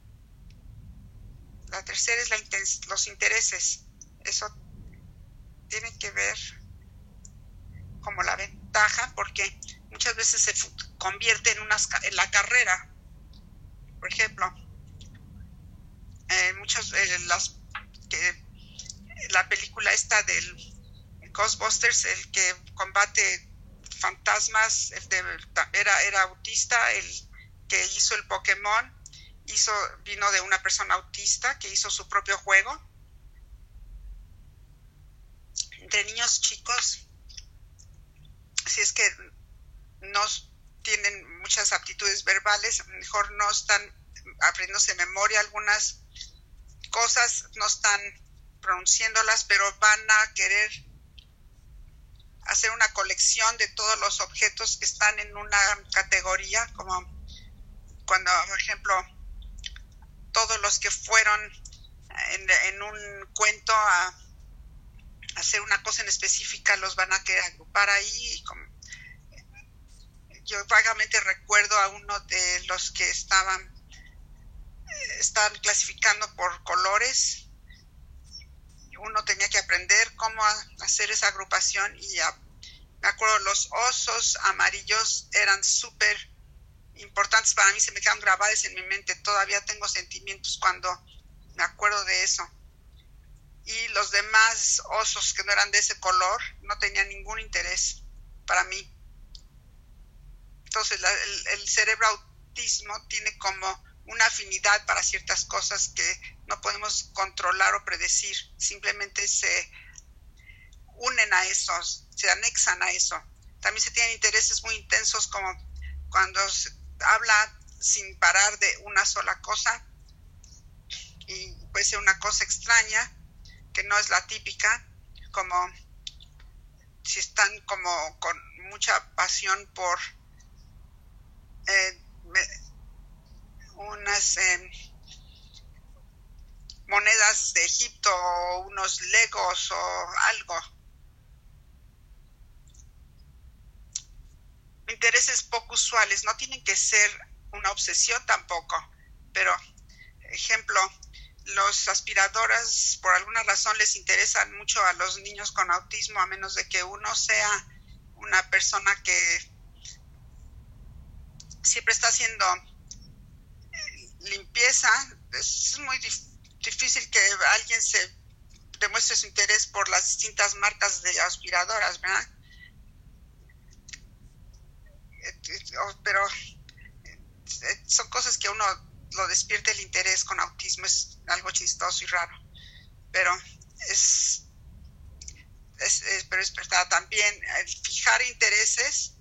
Speaker 1: La tercera es la intens- los intereses. Eso tiene que ver como la ventaja, porque muchas veces se convierte en, unas, en la carrera. Por ejemplo, eh, muchos, eh, las, que, la película esta del Ghostbusters, el que combate fantasmas, el de, era, era autista, el que hizo el Pokémon, hizo, vino de una persona autista que hizo su propio juego. De niños chicos, si es que no tienen muchas aptitudes verbales, mejor no están aprendiéndose de memoria algunas cosas, no están pronunciándolas, pero van a querer hacer una colección de todos los objetos que están en una categoría, como cuando, por ejemplo, todos los que fueron en, en un cuento a hacer una cosa en específica los van a querer agrupar ahí. Yo vagamente recuerdo a uno de los que estaban estaban clasificando por colores. Uno tenía que aprender cómo hacer esa agrupación, y ya me acuerdo, los osos amarillos eran súper importantes para mí, se me quedaron grabados en mi mente, todavía tengo sentimientos cuando me acuerdo de eso. Y los demás osos que no eran de ese color no tenían ningún interés para mí. Entonces la, el, el cerebro autismo tiene como una afinidad para ciertas cosas que no podemos controlar o predecir, simplemente se unen a eso, se anexan a eso. También se tienen intereses muy intensos, como cuando se habla sin parar de una sola cosa, y puede ser una cosa extraña que no es la típica, como si están como con mucha pasión por eh, unas eh, monedas de Egipto o unos legos o algo. Intereses poco usuales, no tienen que ser una obsesión tampoco, pero ejemplo, los aspiradoras por alguna razón les interesan mucho a los niños con autismo, a menos de que uno sea una persona que siempre está haciendo limpieza. Es muy dif- difícil que alguien se demuestre su interés por las distintas marcas de aspiradoras, ¿verdad? Pero son cosas que uno lo despierte el interés con autismo, es algo chistoso y raro, pero es, es, es pero es verdad también el fijar intereses.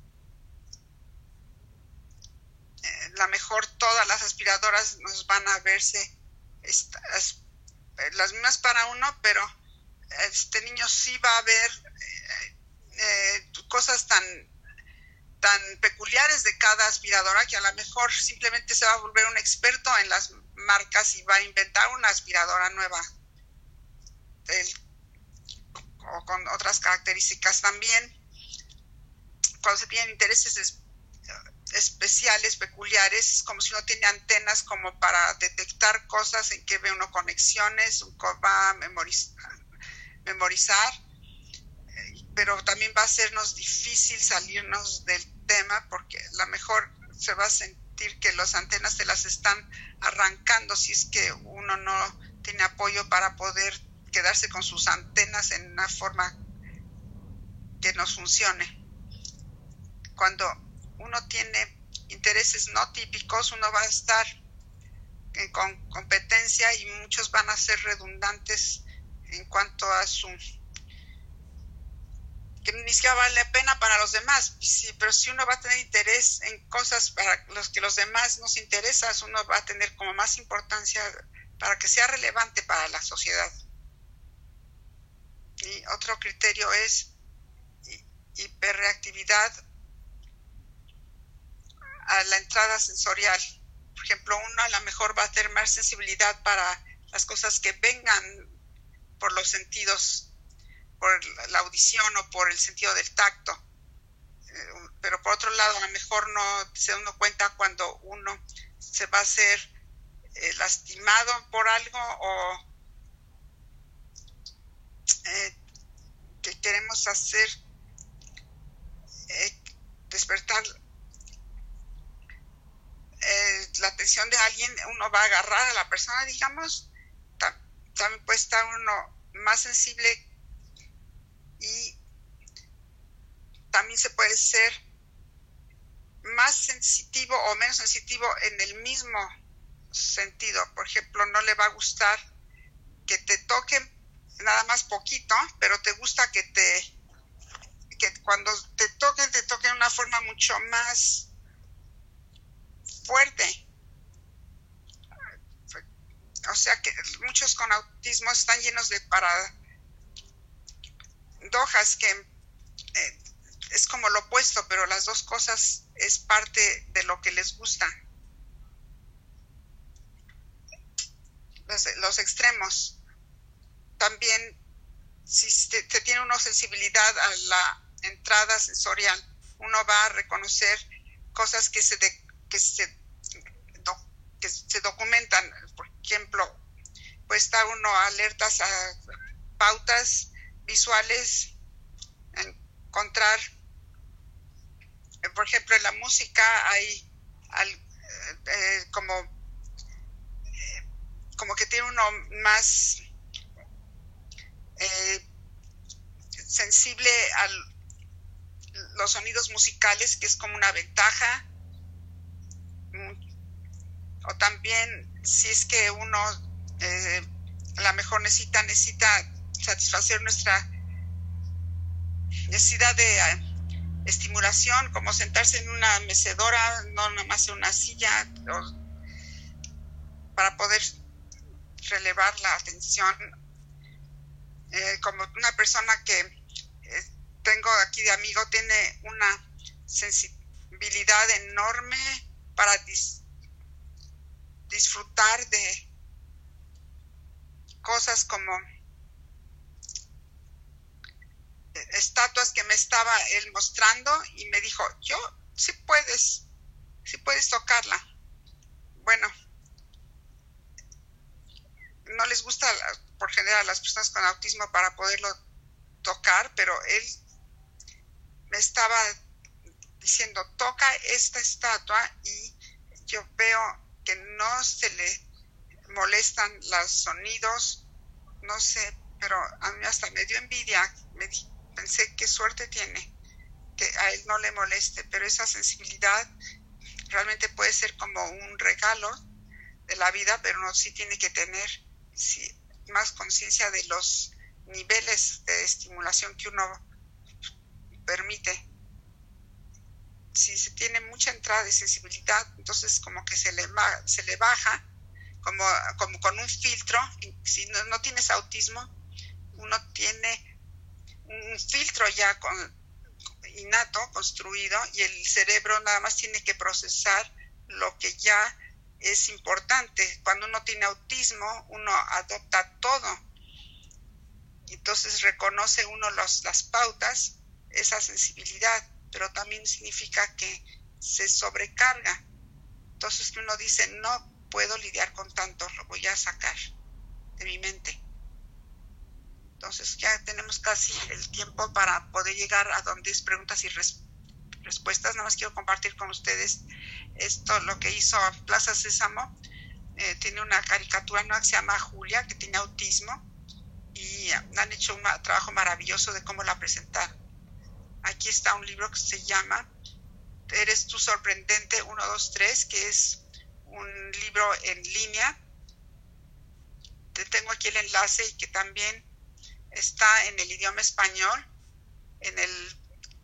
Speaker 1: Eh, la mejor todas las aspiradoras nos van a verse esta, es, las mismas para uno, pero este niño sí va a ver eh, eh, cosas tan tan peculiares de cada aspiradora que a lo mejor simplemente se va a volver un experto en las marcas y va a inventar una aspiradora nueva el, o con otras características también. Cuando se tienen intereses es, especiales, peculiares, como si uno tiene antenas como para detectar cosas en que ve uno conexiones, va a memorizar, memorizar pero también va a hacernos difícil salirnos del tema porque a lo mejor se va a sentir que las antenas se las están arrancando si es que uno no tiene apoyo para poder quedarse con sus antenas en una forma que nos funcione. Cuando uno tiene intereses no típicos, uno va a estar en con competencia y muchos van a ser redundantes en cuanto a su que ni siquiera vale la pena para los demás. Sí, pero si uno va a tener interés en cosas para los que los demás nos interesan, uno va a tener como más importancia para que sea relevante para la sociedad. Y otro criterio es hiperreactividad a la entrada sensorial. Por ejemplo, uno a lo mejor va a tener más sensibilidad para las cosas que vengan por los sentidos, por la audición o por el sentido del tacto. Eh, pero por otro lado, a lo mejor no se da uno cuenta cuando uno se va a hacer eh, lastimado por algo o eh, que queremos hacer eh, despertar eh, la atención de alguien, uno va a agarrar a la persona, digamos, tam- también puede estar uno más sensible y también se puede ser más sensitivo o menos sensitivo en el mismo sentido. Por ejemplo, no le va a gustar que te toquen nada más poquito, pero te gusta que te que cuando te toquen, te toquen de una forma mucho más fuerte. O sea que muchos con autismo están llenos de paradojas que eh, es como lo opuesto, pero las dos cosas es parte de lo que les gusta. Los, los extremos. También, si se, se tiene una sensibilidad a la entrada sensorial, uno va a reconocer cosas que se, de, que se, do, que se documentan. Por ejemplo, puede estar uno alertas a pautas visuales, encontrar, por ejemplo, en la música hay al, eh, como, eh, como que tiene uno más eh, sensible a los sonidos musicales, que es como una ventaja. O también si es que uno eh, a lo mejor necesita, necesita satisfacer nuestra necesidad de uh, estimulación, como sentarse en una mecedora, no nada más en una silla, o, para poder relevar la atención. Eh, como una persona que eh, tengo aquí de amigo, tiene una sensibilidad enorme para dis, disfrutar de cosas como estatuas que me estaba él mostrando y me dijo, yo, sí puedes, sí puedes tocarla. Bueno, no les gusta por general a las personas con autismo para poderlo tocar, pero él me estaba diciendo, toca esta estatua y yo veo que no se le molestan los sonidos, no sé, pero a mí hasta me dio envidia, me di, pensé qué suerte tiene, que a él no le moleste, pero esa sensibilidad realmente puede ser como un regalo de la vida, pero uno sí tiene que tener sí, más conciencia de los niveles de estimulación que uno permite. Si se tiene mucha entrada de sensibilidad, entonces como que se le, se le baja, como, como con un filtro. Si no, no tienes autismo, uno tiene un filtro ya con, innato, construido, y el cerebro nada más tiene que procesar lo que ya es importante. Cuando uno tiene autismo, uno adopta todo. Entonces reconoce uno los, las pautas, esa sensibilidad, pero también significa que se sobrecarga. Entonces uno dice, no puedo lidiar con tanto, lo voy a sacar de mi mente. Entonces ya tenemos casi el tiempo para poder llegar a donde es preguntas y res- respuestas. Nada más quiero compartir con ustedes esto, lo que hizo Plaza Sésamo. Eh, tiene una caricatura nueva que se llama Julia, que tiene autismo, y han hecho un trabajo maravilloso de cómo la presentar. Aquí está un libro que se llama Eres tú sorprendente uno, dos, tres, que es un libro en línea. Te tengo aquí el enlace y que también está en el idioma español, en el,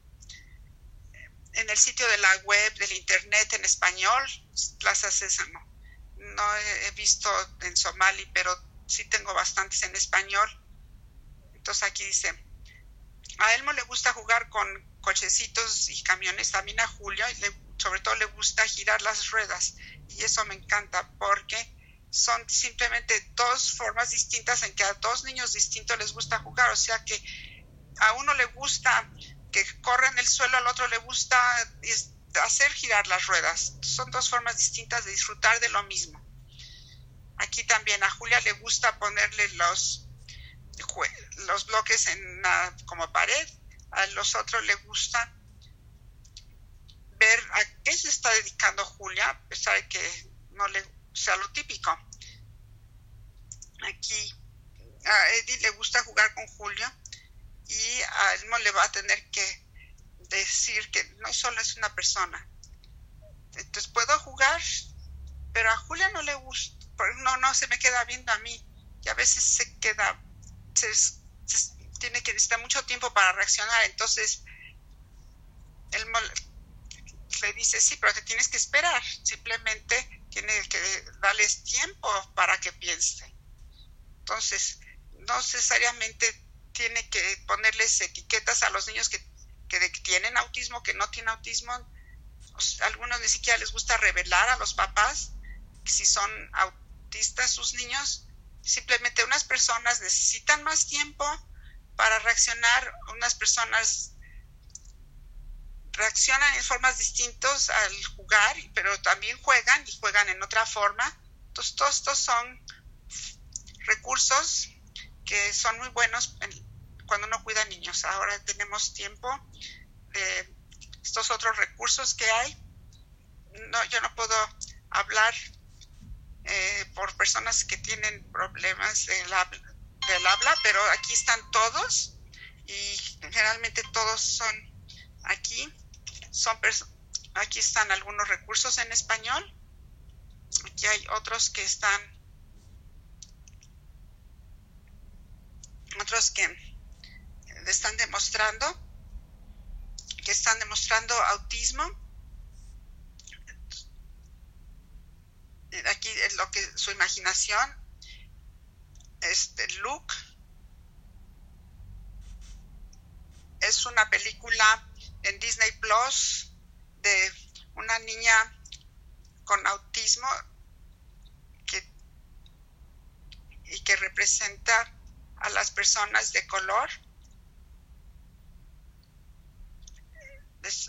Speaker 1: en el sitio de la web, del internet en español, Plaza Sésamo. No he visto en somali, pero sí tengo bastantes en español. Entonces aquí dice, a Elmo le gusta jugar con cochecitos y camiones, también a Julio, y le, sobre todo le gusta girar las ruedas, y eso me encanta porque son simplemente dos formas distintas en que a dos niños distintos les gusta jugar. O sea que a uno le gusta que corra en el suelo, al otro le gusta hacer girar las ruedas. Son dos formas distintas de disfrutar de lo mismo. Aquí también a Julia le gusta ponerle los, los bloques en una, como pared. A los otros le gusta ver a qué se está dedicando Julia, a pesar de que no le sea lo típico. Aquí a Eddie le gusta jugar con Julio, y a Elmo le va a tener que decir que no solo es una persona. Entonces puedo jugar, pero a Julia no le gusta, no, no se me queda viendo a mí, y a veces se queda, se, se tiene que necesitar mucho tiempo para reaccionar. Entonces Elmo le dice, sí, pero te tienes que esperar, simplemente tienes que darles tiempo para que piensen. Entonces, no necesariamente tiene que ponerles etiquetas a los niños que, que tienen autismo, que no tienen autismo. A algunos ni siquiera les gusta revelar a los papás si son autistas sus niños. Simplemente unas personas necesitan más tiempo para reaccionar, unas personas reaccionan en formas distintas al jugar, pero también juegan y juegan en otra forma. Entonces, todos estos son recursos que son muy buenos en, cuando uno cuida a niños. Ahora tenemos tiempo de estos otros recursos que hay. No, yo no puedo hablar eh, por personas que tienen problemas del habla, del habla, pero aquí están todos, y generalmente todos son aquí. Son aquí están algunos recursos en español. Aquí hay otros que están otros que están demostrando que están demostrando autismo. Aquí es lo que su imaginación, este Luke es una película en Disney Plus de una niña con autismo que y que representa a las personas de color. Des,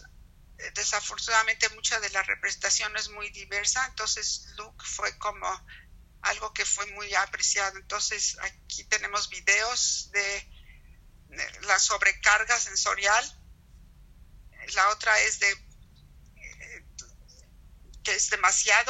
Speaker 1: desafortunadamente mucha de la representación es muy diversa, entonces Luke fue como algo que fue muy apreciado. Entonces aquí tenemos videos de la sobrecarga sensorial. La otra es de eh, que es demasiado,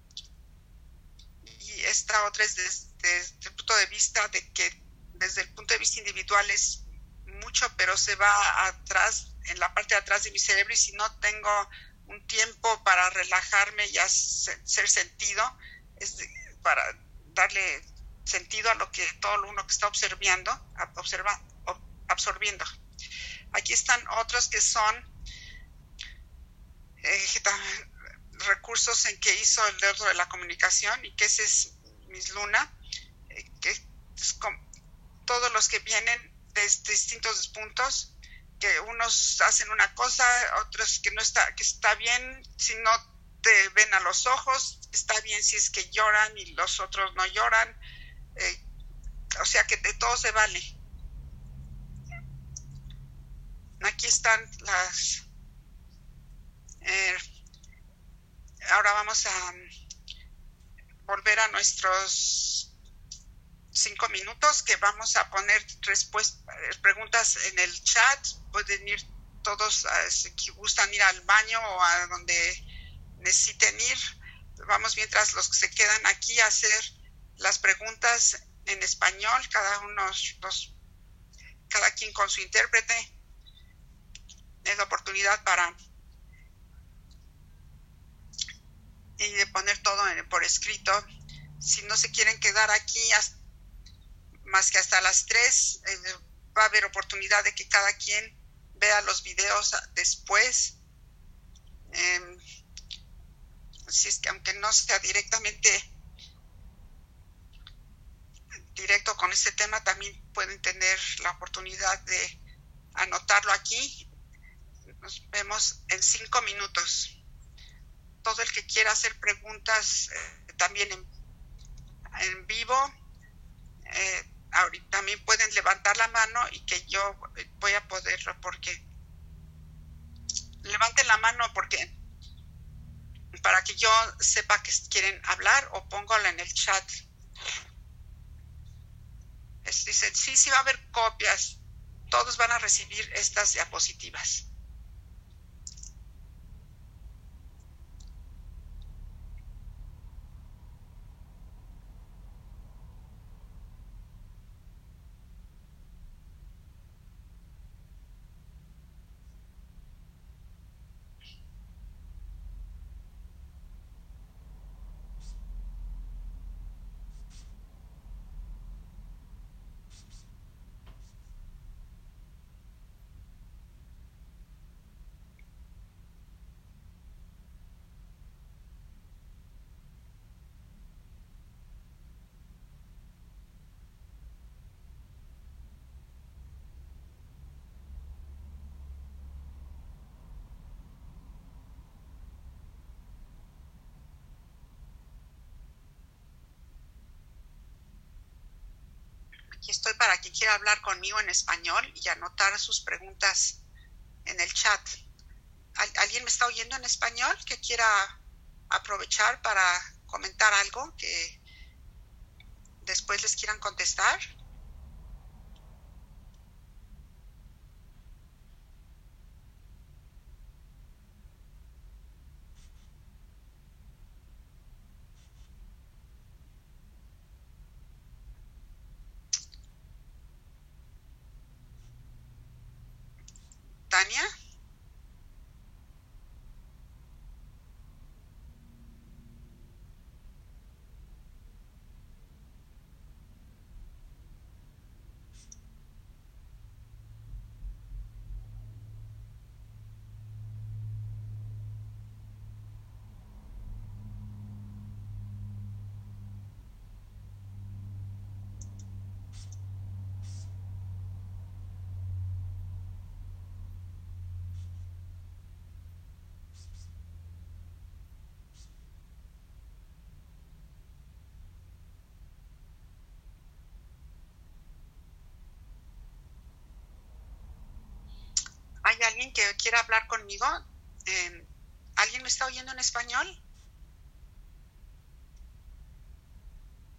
Speaker 1: y esta otra es desde, desde el punto de vista de que desde el punto de vista individual es mucho, pero se va atrás, en la parte de atrás de mi cerebro, y si no tengo un tiempo para relajarme y hacer sentido, es de, para darle sentido a lo que todo lo uno que está observando, observa, absorbiendo. Aquí están otros que son eh, recursos en que hizo el dedo de la comunicación, y que ese es Miss Luna, eh, que es como, todos los que vienen de distintos puntos, que unos hacen una cosa, otros que no está, que está bien si no te ven a los ojos, está bien si es que lloran y los otros no lloran, eh, o sea que de todo se vale. Aquí están las eh, ahora vamos a volver a nuestros cinco minutos, que vamos a poner respuestas, preguntas en el chat. Pueden ir todos, si gustan ir al baño o a donde necesiten ir. Vamos, mientras los que se quedan aquí, a hacer las preguntas en español, cada uno, los, cada quien con su intérprete. Es la oportunidad para y de poner todo en, por escrito. Si no se quieren quedar aquí hasta, más que hasta las tres, eh, va a haber oportunidad de que cada quien vea los videos después. Eh, si es que aunque no sea directamente directo con este tema, también pueden tener la oportunidad de anotarlo aquí. Nos vemos en cinco minutos. Todo el que quiera hacer preguntas eh, también en, en vivo, eh, ahorita también pueden levantar la mano y que yo voy a poderlo, porque levanten la mano porque para que yo sepa que quieren hablar, o póngala en el chat. Es, dicen, sí, sí va a haber copias, todos van a recibir estas diapositivas. Aquí estoy para quien quiera hablar conmigo en español y anotar sus preguntas en el chat. ¿Alguien me está oyendo en español que quiera aprovechar para comentar algo que después les quieran contestar? Tania. ¿Hay alguien que quiera hablar conmigo? Eh, ¿Alguien me está oyendo en español?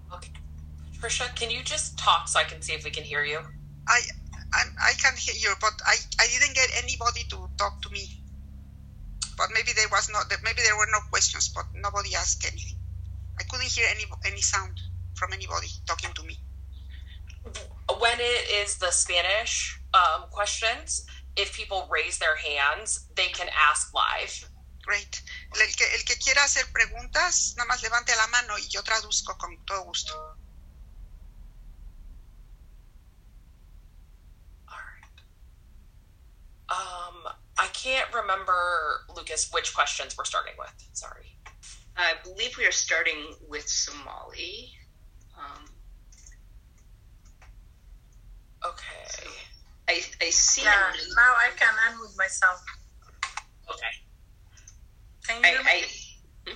Speaker 2: Okay. Patricia, can you just talk so I can see if we can hear you?
Speaker 1: I I, I can hear you, but I, I didn't get anybody to talk to me. But maybe there was not maybe there were no questions, but nobody asked anything. I couldn't hear any any sound from anybody talking to me.
Speaker 2: When it is the Spanish um, questions, if people raise their hands, they can ask live.
Speaker 1: Great. El que, el que quiera hacer preguntas, nada más levante la mano y yo traduzco con todo gusto.
Speaker 2: Um, I can't remember, Lucas, which questions we're starting with. Sorry.
Speaker 3: I believe we are starting with Somali. Um,
Speaker 2: okay.
Speaker 3: So I, I see.
Speaker 4: Yeah, now I can unmute myself.
Speaker 2: Okay.
Speaker 4: Can you hear me?
Speaker 3: I, I,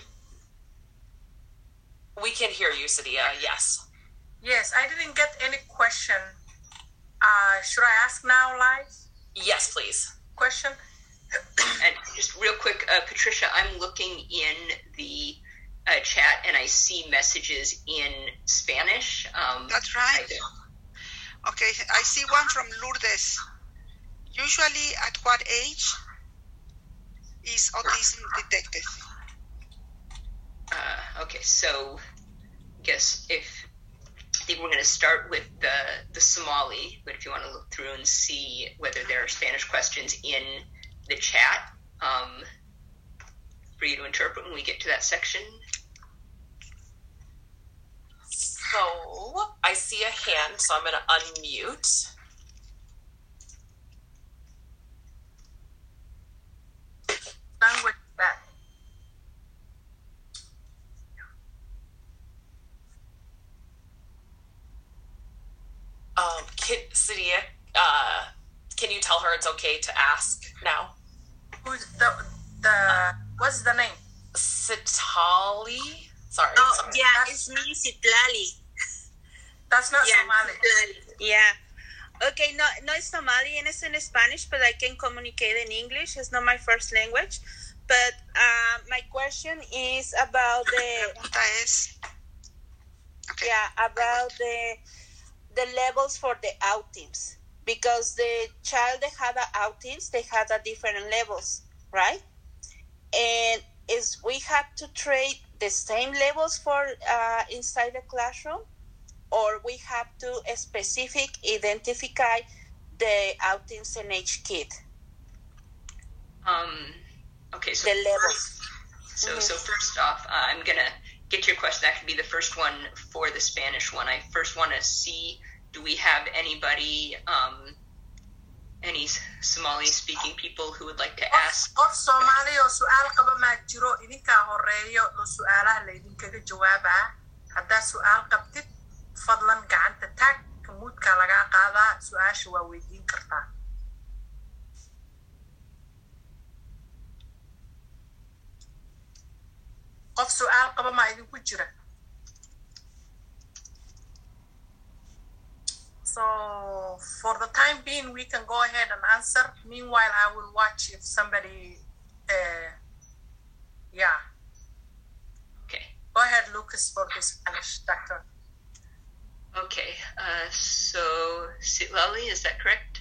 Speaker 2: we can hear you, Sadia. Yes.
Speaker 4: Yes, I didn't get any question. Uh, should I ask now live?
Speaker 2: Yes, please.
Speaker 4: Question?
Speaker 3: And just real quick, uh, Patricia, I'm looking in the uh, chat and I see messages in Spanish. Um,
Speaker 1: That's right. I okay, I see one from Lourdes. Usually, at what age is autism detected?
Speaker 3: Uh, okay, so I guess if I think we're going to start with the the Somali, but if you want to look through and see whether there are Spanish questions in the chat um, for you to interpret when we get to that section.
Speaker 2: So I see a hand, so I'm going to unmute.
Speaker 4: Language that.
Speaker 2: Um, can, Sadia, uh, can you tell her it's okay to ask now?
Speaker 4: Who's the, the, what's the name?
Speaker 2: Sitali? Sorry.
Speaker 5: Oh,
Speaker 2: sorry.
Speaker 5: yeah,
Speaker 4: That's-
Speaker 5: it's me, Citlali.
Speaker 4: That's not
Speaker 5: Yeah,
Speaker 4: Somali.
Speaker 5: Citlali. Yeah. Okay, no, no es Somali, and it's in Spanish, but I can communicate in English. It's not my first language. But uh, my question is about the
Speaker 1: Pregunta es. Okay.
Speaker 5: yeah about the the levels for the autism, because the child that had the autism, they had a different levels, right? And is we have to trade the same levels for uh, inside the classroom, or we have to uh, specific identify the autism in each kid,
Speaker 3: Um, okay, so
Speaker 5: the levels.
Speaker 3: So,
Speaker 5: Mhm.
Speaker 3: so first off, uh, I'm going to get to your question. That could be the first one for the Spanish one. I first want to see, do we have anybody, um, any Somali-speaking people who would like to ask?
Speaker 4: Qof Soomaali oo su'aal qaba ma jiro, idinkaa horeeyo oo su'aalaha laydinkaga jawaabaa. Haddaa su'aal qabtid, fadlan gacanta taag, kamuudkaa lagaa qaadaa, su'aasha waa weydiin kartaa. Qof su'aal qaba ma idinku jira? So for the time being, we can go ahead and answer. Meanwhile, I will watch if somebody, uh, yeah.
Speaker 3: Okay.
Speaker 4: Go ahead, Lucas, for the Spanish, doctor.
Speaker 3: Okay. Uh, so, Sitlali, is that correct?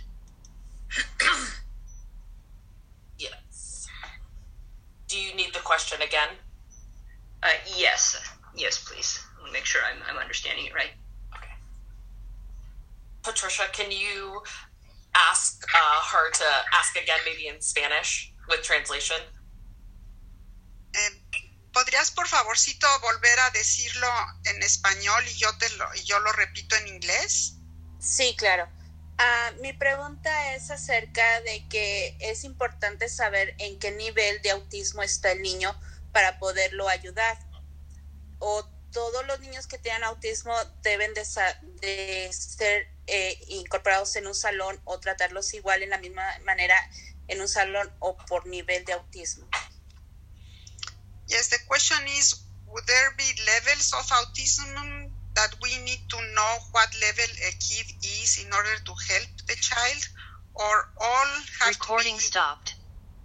Speaker 2: Yes. Do you need the question again?
Speaker 3: Uh, yes. Yes, please. I want to make sure I'm, I'm understanding it right.
Speaker 2: Okay. Patricia, can you ask uh, her to ask again, maybe in Spanish with translation?
Speaker 1: Eh, ¿Podrías, por favorcito, volver a decirlo en español y yo, te lo, y yo lo repito en inglés?
Speaker 5: Sí, claro. Ah, mi pregunta es acerca de que es importante saber en qué nivel de autismo está el niño para poderlo ayudar. O todos los niños que tienen autismo deben de, sa- de ser eh, incorporados en un salón o tratarlos igual en la misma manera en un salón o por nivel de autismo.
Speaker 1: Yes, the question is, would there be levels of autism that we need to know what level a kid is in order to help the child, or all have
Speaker 6: Recording
Speaker 1: to be,
Speaker 6: stopped.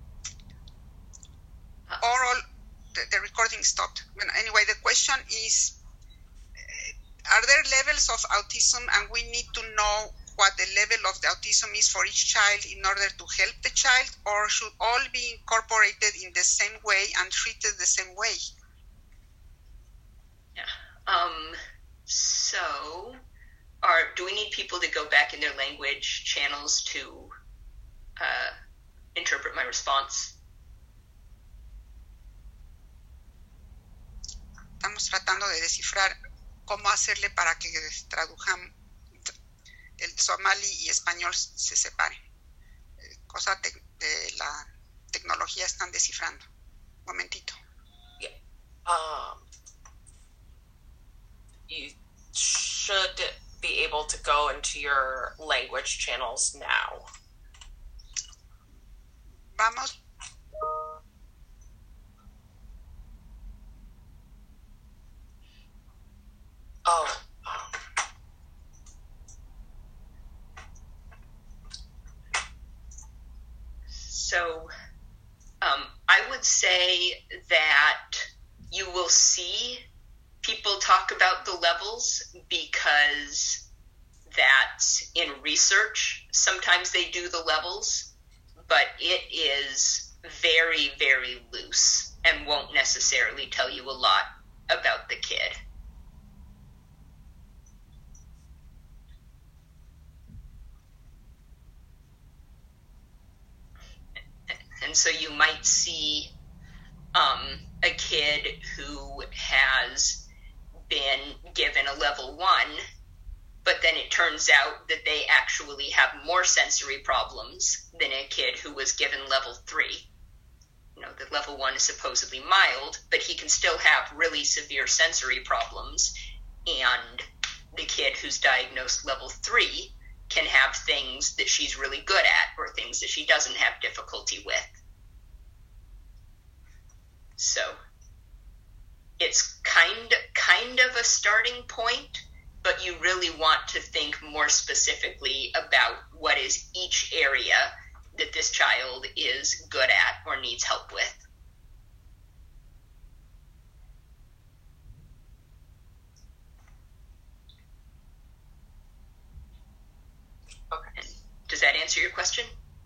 Speaker 1: or all the, the recording stopped. Well, anyway, the question is, are there levels of autism, and we need to know what the level of the autism is for each child in order to help the child, or should all be incorporated in the same way and treated the same way?
Speaker 3: Yeah. Um, so, are do we need people to go back in their language channels to uh, interpret my response?
Speaker 1: Estamos tratando de descifrar cómo hacerle para que tradujan el somali y español se separen. Cosa te, de la tecnología están descifrando. Un momentito.
Speaker 2: Yeah. Um, you should be able to go into your language channels now.
Speaker 1: Vamos.
Speaker 2: Oh.
Speaker 3: So, um, I would say that you will see people talk about the levels because that's in research. Sometimes they do the levels, but it is very, very loose and won't necessarily tell you a lot about the kid. And so you might see um, a kid who has been given a level one, but then it turns out that they actually have more sensory problems than a kid who was given level three. You know, the level one is supposedly mild, but he can still have really severe sensory problems. And the kid who's diagnosed level three can have things that she's really good at or things that she doesn't have difficulty with. So it's kind kind of a starting point, but you really want to think more specifically about what is each area that this child is good at or needs help with. Okay. And does that answer your question?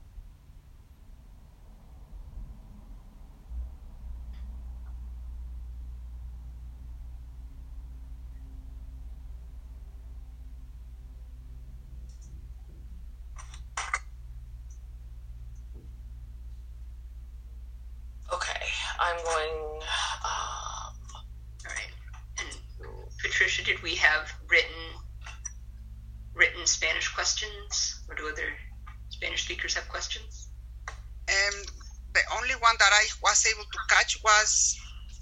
Speaker 2: I'm going. Um...
Speaker 3: All right. And Patricia, did we have written written Spanish questions, or do other Spanish speakers have questions?
Speaker 1: Um, the only one that I was able to catch was,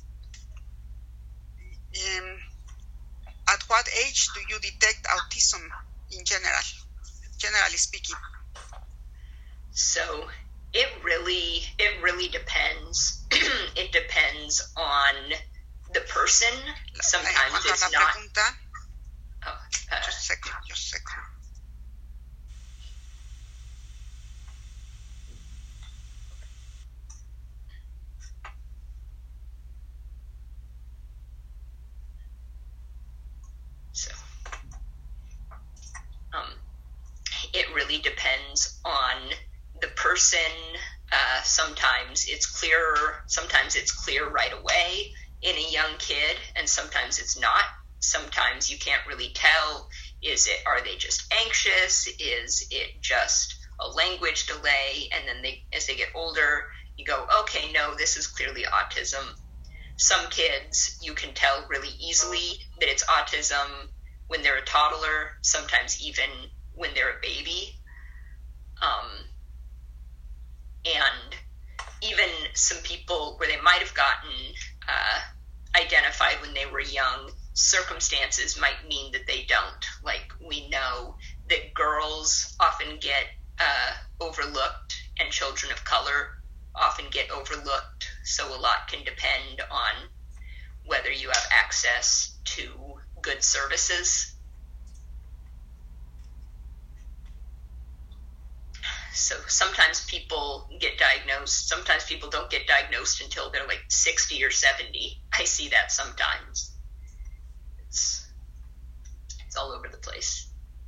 Speaker 1: um, at what age do you detect autism in general, generally speaking?
Speaker 3: So it really it really depends. It depends on the person. Sometimes it's
Speaker 1: la
Speaker 3: not.
Speaker 1: Pregunta,
Speaker 3: Oh, uh,
Speaker 1: just a second, just a second.
Speaker 3: So, um, it really depends on the person. Uh, sometimes it's clearer, sometimes it's clear right away in a young kid, and sometimes it's not. Sometimes you can't really tell. Is it, are they just anxious? Is it just a language delay? And then they, as they get older, you go, okay, no, this is clearly autism. Some kids, you can tell really easily that it's autism when they're a toddler, sometimes even when they're a baby. Um, And even some people where they might have gotten uh, identified when they were young, circumstances might mean that they don't. Like, we know that girls often get uh, overlooked and children of color often get overlooked. So a lot can depend on whether you have access to good services. So sometimes people get diagnosed, sometimes people don't get diagnosed until they're like sixty or seventy. I see that sometimes. It's, It's all over the place.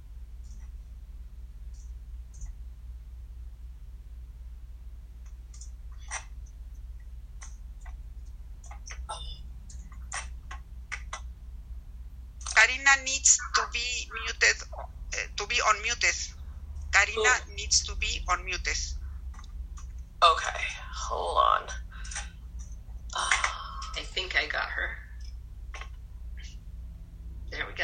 Speaker 1: Karina needs to be muted, uh, to be unmuted. Karina
Speaker 2: Ooh.
Speaker 1: needs to be unmuted.
Speaker 2: Okay, hold on.
Speaker 3: I think I got her. There we go.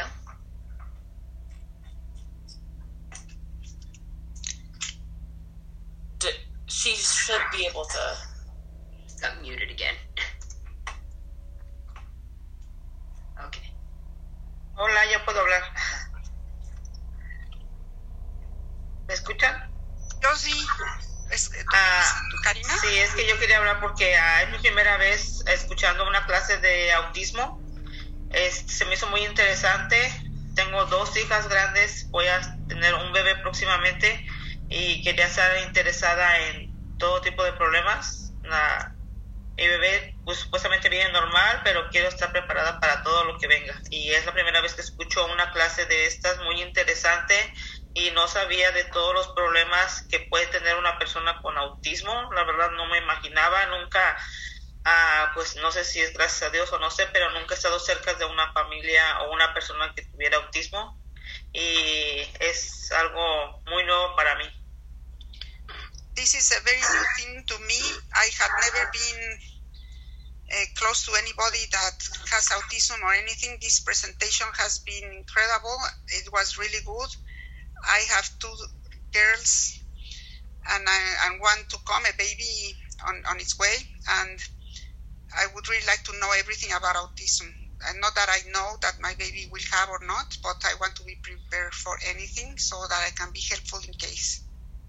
Speaker 2: D- she should be able to.
Speaker 3: Got muted again. Okay.
Speaker 6: Hola, ya puedo hablar. ¿Me escuchan?
Speaker 1: Yo sí. Es, ¿tú,
Speaker 6: Ah,
Speaker 1: ¿tú, Karina?
Speaker 6: Sí, es que yo quería hablar porque ah, es mi primera vez escuchando una clase de autismo. Es, se me hizo muy interesante. Tengo dos hijas grandes, voy a tener un bebé próximamente y quería estar interesada en todo tipo de problemas. La, mi bebé pues, supuestamente viene normal, pero quiero estar preparada para todo lo que venga. Y es la primera vez que escucho una clase de estas, muy interesante, y no sabía de todos los problemas que puede tener una persona con autismo. La verdad no me imaginaba, nunca, ah, pues no sé si es gracias a Dios o no sé, pero nunca he estado cerca de una familia o una persona que tuviera autismo, y es algo muy nuevo para mí.
Speaker 1: This is a very new thing to me. I had never been uh, close to anybody that has autism or anything. This presentation has been incredible. It was really good. I have two girls and I and one to come, a baby on, on its way, and I would really like to know everything about autism. And not that I know that my baby will have or not, but I want to be prepared for anything so that I can be helpful in case.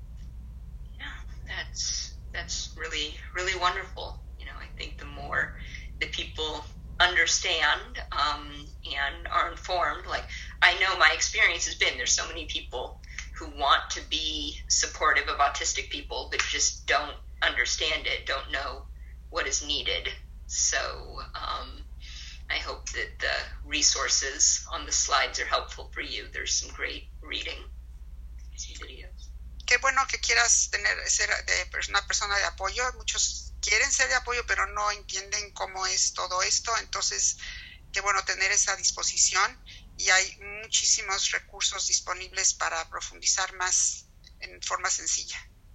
Speaker 3: That's that's really really wonderful. You know, I think the more that people understand um, and are informed, like I know my experience has been, there's so many people who want to be supportive of autistic people but just don't understand it, don't know what is needed. So um, I hope that the resources on the slides are helpful for you. There's some great reading, some videos.
Speaker 1: Qué bueno que quieras tener ser de una persona de apoyo. Muchos quieren ser de apoyo, pero no entienden cómo es todo esto. Entonces, qué bueno tener esa disposición. Y hay muchísimos recursos disponibles para profundizar más en forma sencilla.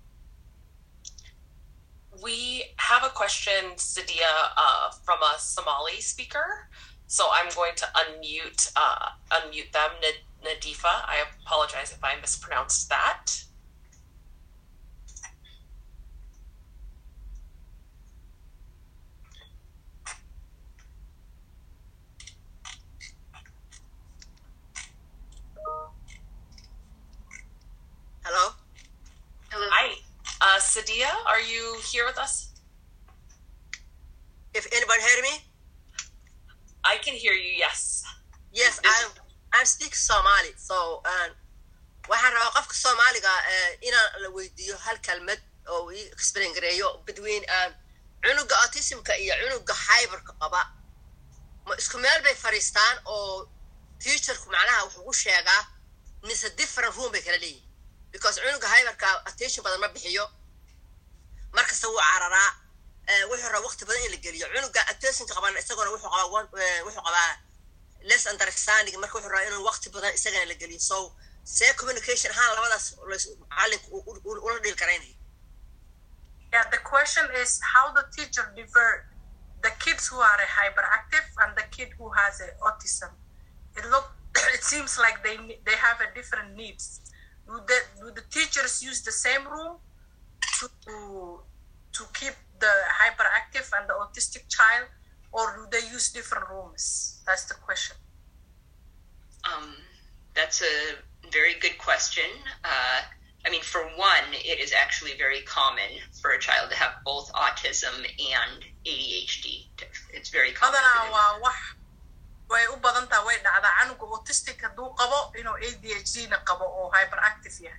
Speaker 2: We have a question, Sadia, uh, from a Somali speaker. So I'm going to unmute uh, unmute them, Nadifa. I apologize if I mispronounced that.
Speaker 7: Hello?
Speaker 2: Hello. Hi. Uh, Sadia, are you here with us?
Speaker 7: If anybody hear me?
Speaker 2: I can hear you, yes.
Speaker 7: Yes, I I speak Somali. So, uh, waxaan rabaa qofka Soomaaliga uh, inaan la weydiiyo hal kalmad oo ii explain gareeyo between uh, cunuga autismka iyo cunuga hyperka qaba. Ma isku meel bay fariistaan oo teacherku macnaha wuxuu ku sheegaa mise different room bay kala leeyihiin. Because cunuga hyperka attention badan ma bixiyo, markasta wuu cararaa, wuxuu rabaa waqti badan in la geliyo. Cunuga attention qabana isaguna wuxuu qabaa wuxuu qabaa less understanding, marka wuxuu rabaa inuu waqti badan isagana la geliyo. So say communication ahaan labadaas macalinku ula dhil karaynaya.
Speaker 4: Yeah, the question is how the teacher divert the kids who are hyperactive and the kid who has a autism. It look it seems like they they have a different needs. Do the, do the teachers use the same room to, to keep the hyperactive and the autistic child, or do they use different rooms? That's the question.
Speaker 3: Um, that's a very good question. Uh, I mean, for one, it is actually very common for a child to have both autism and A D H D. It's very common.
Speaker 4: way u badan tahay way dhacdaa canuga autistic haduu qabo inuu A D H D na qabo oo hyperactive yahay.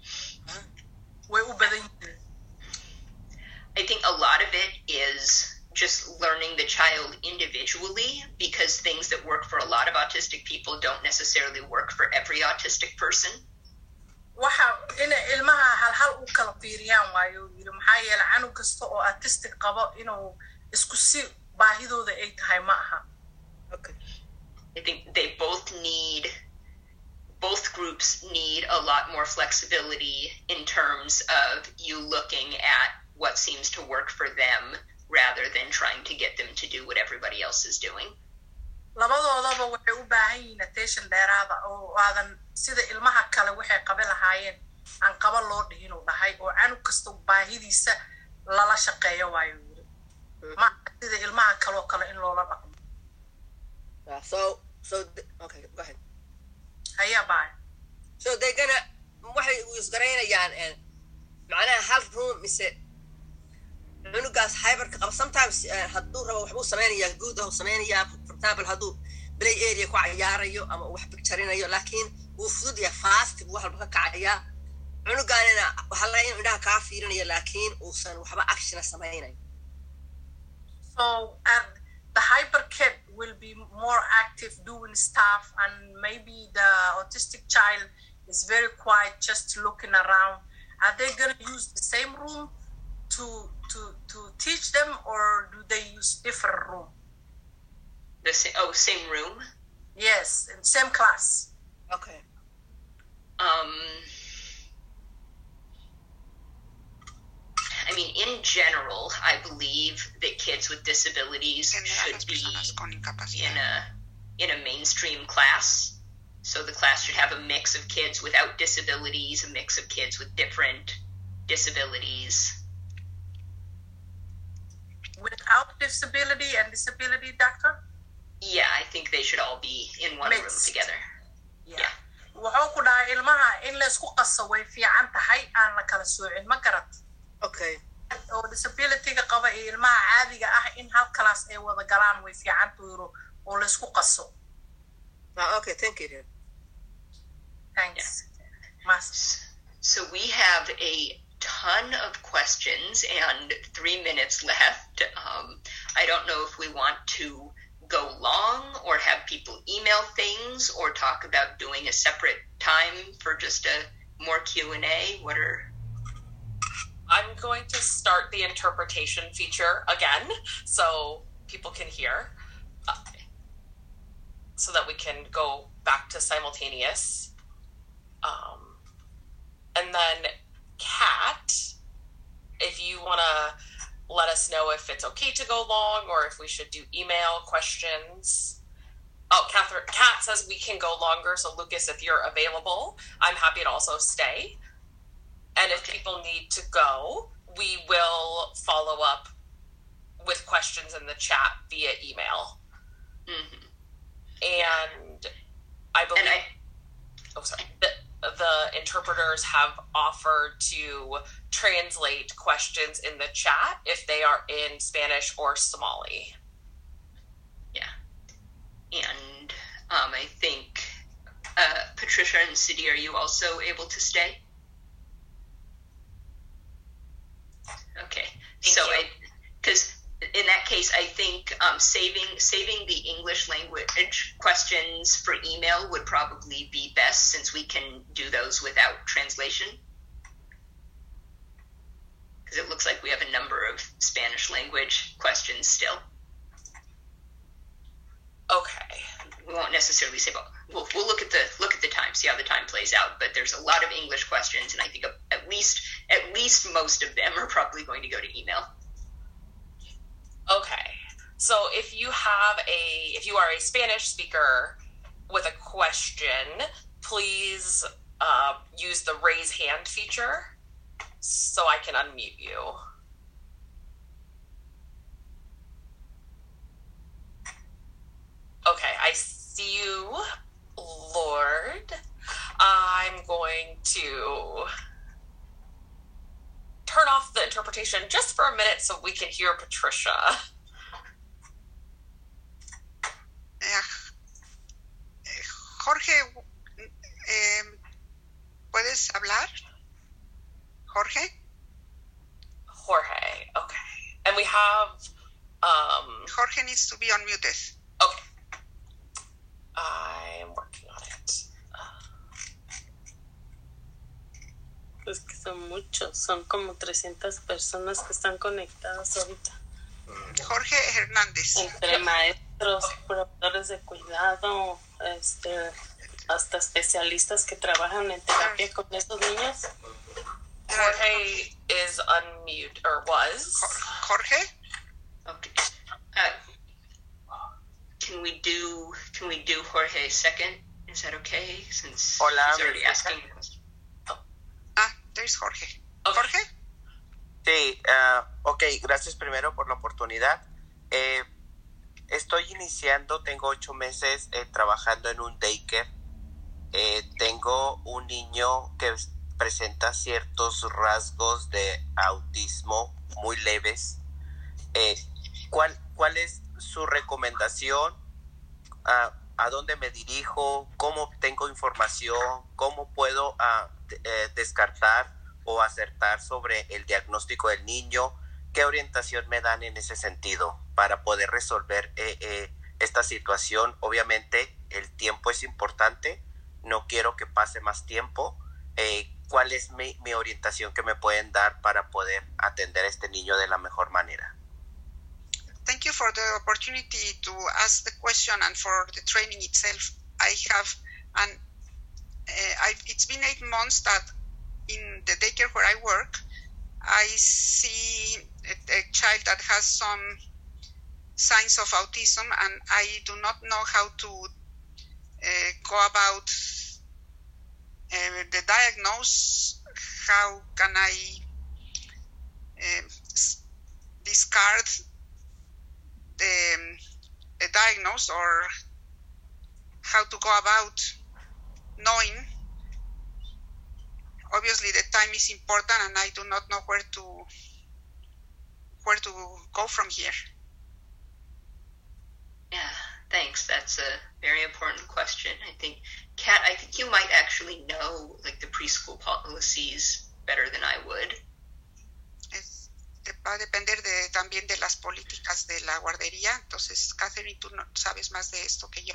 Speaker 4: Way u badan yihiin.
Speaker 3: I think a lot of it is just learning the child individually, because things that work for a lot of autistic people don't necessarily work for every autistic person.
Speaker 4: waxa in ilmaha hal hal u kala fiiriyaan waayo yiri maxaa yeelay canug kasta oo autistic qabo inuu isku si baahidooda ay tahay ma aha.
Speaker 3: Okay. I think they both need, both groups need a lot more flexibility in terms of you looking at what seems to work for them rather than trying to get them to do what everybody else is doing.
Speaker 4: labadoodaba waxay u baahan yihiin attention dheeraada oo aadan sida ilmaha kale waxay qabi lahaayeen aan qaba loo dhihin uu dhahay oo canug kasta baahidiisa lala shaqeeyo waayo yiri ma sida ilmaha kale oo kale in loola dhaqmo.
Speaker 7: Yeah, so so okay, go ahead.
Speaker 4: Haya bye.
Speaker 7: So they're gonna waxay isgareynayaan and macnaha hal room mise cunugaas hyperka qaba sometimes hadduu rabo waxbuu samaynayaa guud ah samaynayaa for example hadduu play area ku ciyaarayo ama wax picturinayo laakiin wuu fudud yahay fast buu wax walba ka kacayaa cunugaanina waxaa laga yaabaa indhaha kaa fiirinaya laakiin uusan waxba action samaynayn.
Speaker 4: So uh, the hyper kid will be more active doing stuff, and maybe the autistic child is very quiet just looking around. Are they going to use the same room to to to teach them, or do they use different room?
Speaker 3: The same, oh, same room?
Speaker 4: Yes, in same class.
Speaker 7: Okay.
Speaker 3: Um, I mean, in general, I believe that kids with disabilities should be in a in a mainstream class. So the class should have a mix of kids without disabilities, a mix of kids with different disabilities.
Speaker 4: Without disability and disability, doctor?
Speaker 3: Yeah, I think they should all be in one Mixed. room together.
Speaker 4: Yeah. yeah. Wuxuu ku dhahay ilmaha in la isku qaso way fiican tahay aan la kala soocin ma garat.
Speaker 7: Okay.
Speaker 4: oo disability-ga qaba ee ilmaha caadiga ah in hal class ay wada galaan way fiican tuuro oo la isku qaso.
Speaker 7: Ah, okay, thank you.
Speaker 4: Thanks.
Speaker 3: Yeah. So we have a ton of questions and three minutes left. Um, I don't know if we want to go long or have people email things or talk about doing a separate time for just a more Q and A. What are...
Speaker 2: I'm going to start the interpretation feature again so people can hear, uh, so that we can go back to simultaneous. Um, and then Kat, if you want to let us know if it's okay to go long or if we should do email questions. Oh, Catherine, Kat says we can go longer. So Lucas, if you're available, I'm happy to also stay. And if people need to go, we will follow up with questions in the chat via email.
Speaker 3: Mm-hmm.
Speaker 2: And I believe, and I, oh, sorry, the, the interpreters have offered to translate questions in the chat if they are in Spanish or Somali.
Speaker 3: Yeah. And um, I think, uh, Patricia and Sidi, are you also able to stay? Okay,
Speaker 2: Thank
Speaker 3: so
Speaker 2: you.
Speaker 3: I, because in that case, I think um, saving saving the English language questions for email would probably be best, since we can do those without translation. Because it looks like we have a number of Spanish language questions still.
Speaker 2: Okay.
Speaker 3: We won't necessarily say, but we'll, we'll look at the look at the time, see how the time plays out. But there's a lot of English questions, and I think at least at least most of them are probably going to go to email.
Speaker 2: Okay. So if you have a if you are a Spanish speaker with a question, please uh, use the raise hand feature so I can unmute you. Okay, I see you, Lord. I'm going to turn off the interpretation just for a minute so we can hear Patricia.
Speaker 1: Eh, Jorge, eh, ¿puedes hablar? Jorge?
Speaker 2: Jorge, okay. And we have Um,
Speaker 1: Jorge needs to be unmuted.
Speaker 2: okay. I'm working on it.
Speaker 8: Pues que son muchos, son como trescientas personas que están conectadas ahorita.
Speaker 1: Jorge Hernández.
Speaker 8: Entre maestros, proveedores de cuidado, este, hasta especialistas que trabajan en terapia con estos niños.
Speaker 2: Jorge is unmute, or was.
Speaker 1: Jorge?
Speaker 3: Okay. Uh, can we do can we do Jorge second? Is that okay? Since
Speaker 9: Hola,
Speaker 3: he's already asking the question.
Speaker 1: Ah, there's Jorge.
Speaker 2: Okay.
Speaker 1: Jorge?
Speaker 9: Sí, uh, ok, gracias primero por la oportunidad. Eh, estoy iniciando, tengo ocho meses eh, trabajando en un daycare. Eh, tengo un niño que presenta ciertos rasgos de autismo muy leves. Eh, ¿cuál, ¿Cuál es su recomendación? Uh, ¿A dónde me dirijo? ¿Cómo obtengo información? ¿Cómo puedo uh, eh, descartar o acertar sobre el diagnóstico del niño? ¿Qué orientación me dan en ese sentido para poder resolver eh, eh, esta situación? Obviamente el tiempo es importante, no quiero que pase más tiempo. Eh, ¿Cuál es mi, mi orientación que me pueden dar para poder atender a este niño de la mejor manera?
Speaker 1: Thank you for the opportunity to ask the question and for the training itself. I have, and uh, I've, it's been eight months that in the daycare where I work, I see a, a child that has some signs of autism, and I do not know how to uh, go about uh, the diagnose. How can I uh, discard the, the diagnose, or how to go about knowing? Obviously, the time is important, and I do not know where to where to go from here.
Speaker 3: Yeah, thanks. That's a very important question. I think, Kat, I think you might actually know like the preschool policies better than I would.
Speaker 1: Es, va a depender de, también de las políticas de la guardería. Entonces, Catherine, tú no sabes más de esto que yo.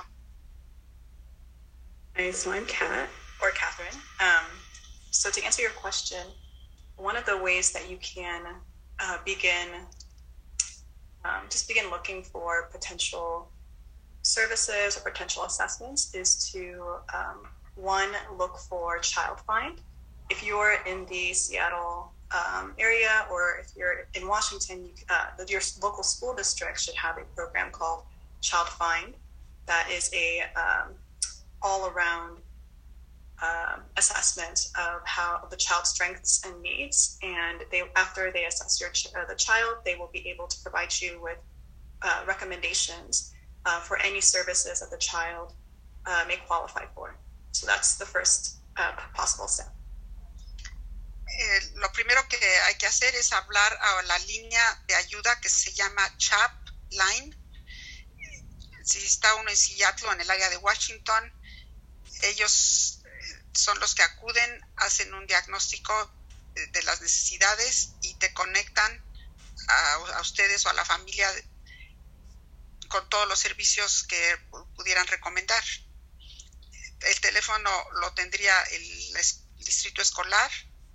Speaker 10: Hi, so I'm Kat, or Catherine. Um, so to answer your question, one of the ways that you can uh, begin, um, just begin looking for potential services or potential assessments is to, um, one, look for Child Find. If you're in the Seattle um, area, or if you're in Washington, you, uh, your local school district should have a program called Child Find. That is a um, all-around um, assessment of how of the child's strengths and needs, and they after they assess your ch- uh, the child, they will be able to provide you with uh, recommendations uh, for any services that the child uh, may qualify for. So that's the first uh, possible step.
Speaker 1: Eh, lo primero que hay que hacer es hablar a la línea de ayuda que se llama CHAP Line. Si está uno en Seattle o en el área de Washington, ellos son los que acuden, hacen un diagnóstico de las necesidades y te conectan a, a ustedes o a la familia con todos los servicios que pudieran recomendar. El teléfono lo tendría el, el distrito escolar.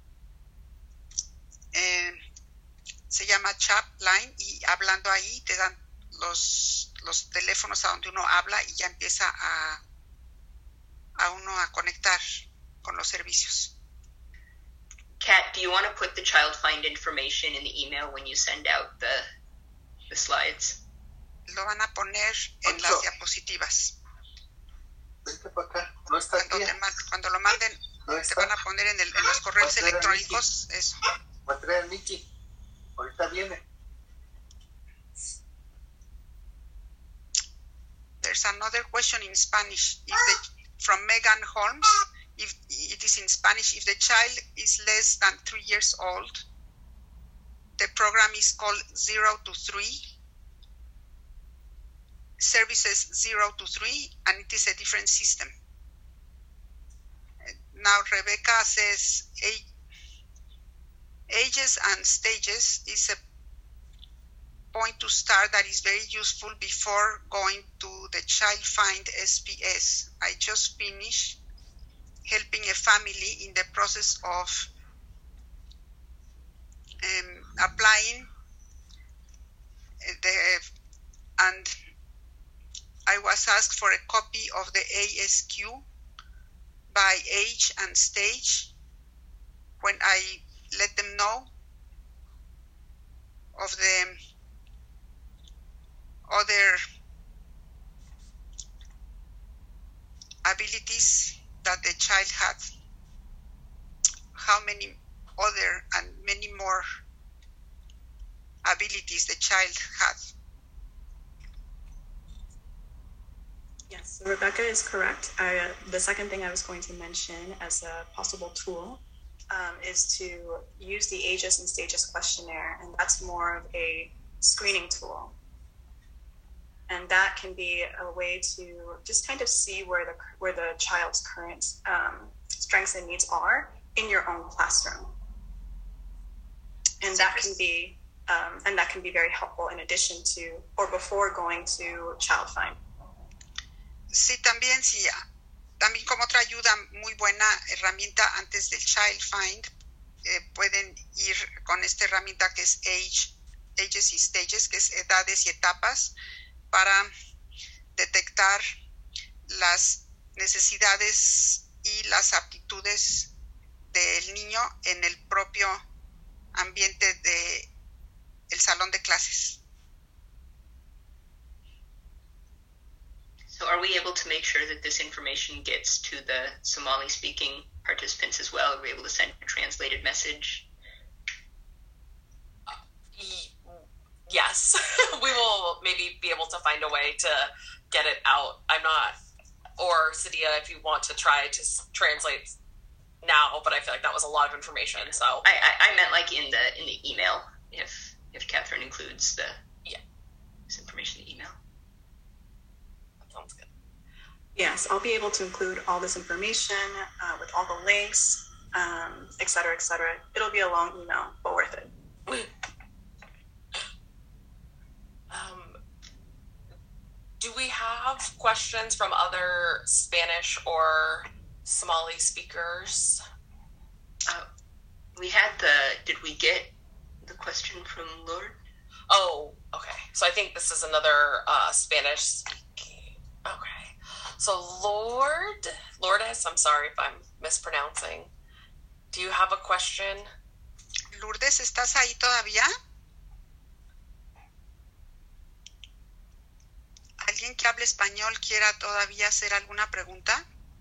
Speaker 1: Eh, se llama CHAP Line, y hablando ahí te dan los, los teléfonos a donde uno habla y ya empieza a, a uno a conectar con los servicios.
Speaker 3: Kat, do you want to put the Child Find information in the email when you send out the the slides?
Speaker 1: Lo van a poner en
Speaker 11: Ocho.
Speaker 1: las diapositivas.
Speaker 11: Vente para acá. No está aquí.
Speaker 1: Cuando, te ma- cuando lo manden,
Speaker 11: No
Speaker 1: te
Speaker 11: está.
Speaker 1: van a poner en, el, en los correos
Speaker 11: Va a traer a
Speaker 1: electrónicos eso.
Speaker 11: Va a traer a Nicky. Ahorita viene.
Speaker 1: There's another question in Spanish. If the, from Megan Holmes. If it is in Spanish, if the child is less than three years old, the program is called zero to three. Services zero to three, and it is a different system. Now, Rebecca says age, ages and stages is a point to start that is very useful before going to the Child Find S P S. I just finished helping a family in the process of um, applying the, and I was asked for a copy of the A S Q by age and stage. When I let them know of the other abilities that the child had, how many other and many more abilities the child had.
Speaker 10: Yes, so Rebecca is correct. I, uh, the second thing I was going to mention as a possible tool um, is to use the Ages and Stages questionnaire, and that's more of a screening tool. And that can be a way to just kind of see where the where the child's current um, strengths and needs are in your own classroom. And that can be um, and that can be very helpful in addition to or before going to Child Find.
Speaker 1: Sí, también sí, también como otra ayuda muy buena herramienta antes del Child Find, eh, pueden ir con esta herramienta que es Age, Ages y Stages, que es edades y etapas, para detectar las necesidades y las aptitudes del niño en el propio ambiente de el salón de clases.
Speaker 3: So are we able to make sure that this information gets to the Somali-speaking participants as well? Are we able to send a translated message?
Speaker 2: Uh, yes, we will maybe be able to find a way to get it out. I'm not, or Sadia, if you want to try to translate now, but I feel like that was a lot of information. So
Speaker 3: I, I, I meant like in the in the email, if if Catherine includes the
Speaker 2: yeah
Speaker 3: this information in the email.
Speaker 2: Sounds good.
Speaker 10: Yes, I'll be able to include all this information uh, with all the links, um, et cetera, et cetera. It'll be a long email, but worth it.
Speaker 2: Um, do we have questions from other Spanish or Somali speakers?
Speaker 3: Uh, we had the, did we get the question from Lord?
Speaker 2: Oh, okay. So I think this is another uh, Spanish speaking. Okay. So Lord, Lourdes, I'm sorry if I'm mispronouncing. Do you have a question?
Speaker 1: Lourdes, ¿estás ahí todavía? ¿Alguien que hable español quiera todavía hacer alguna pregunta?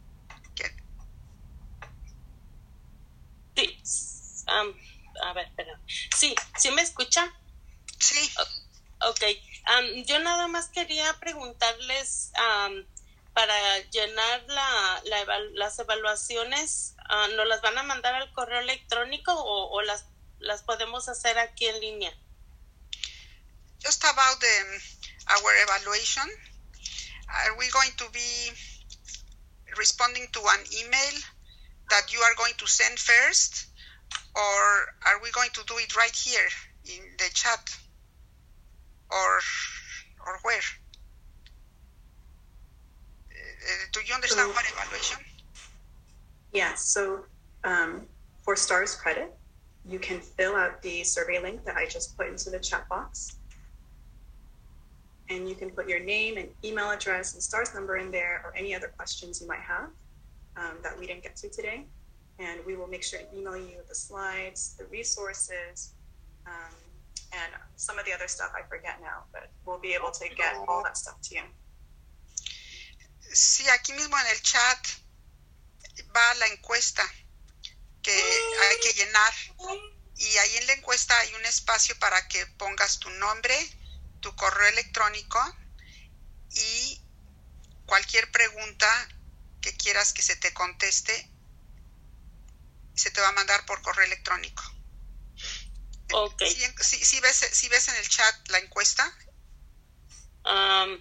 Speaker 8: Sí. Um, a ver, perdón. Sí, ¿sí me escuchan?
Speaker 1: Sí.
Speaker 8: Ok. Um, yo nada más quería preguntarles um, para llenar la, la eval- las evaluaciones, uh, ¿nos las van a mandar al correo electrónico o, o las, las podemos hacer aquí en línea?
Speaker 1: Just about the, our evaluation, are we going to be responding to an email that you are going to send first, or are we going to do it right here in the chat, or or where? Uh, do you understand
Speaker 10: So,
Speaker 1: what evaluation?
Speaker 10: Yeah, so um, for STARS credit, you can fill out the survey link that I just put into the chat box. And you can put your name and email address and STARS number in there, or any other questions you might have um, that we didn't get to today. And we will make sure to email you the slides, the resources, um, and some of the other stuff I forget now, but we'll be able to get all that stuff to you.
Speaker 1: Sí, aquí mismo en el chat va la encuesta que hay que llenar, y ahí en la encuesta hay un espacio para que pongas tu nombre, tu correo electrónico y cualquier pregunta que quieras que se te conteste, se te va a mandar por correo electrónico.
Speaker 8: Okay.
Speaker 1: ¿Sí, sí, sí ves, sí ves en el chat la encuesta?
Speaker 8: Um,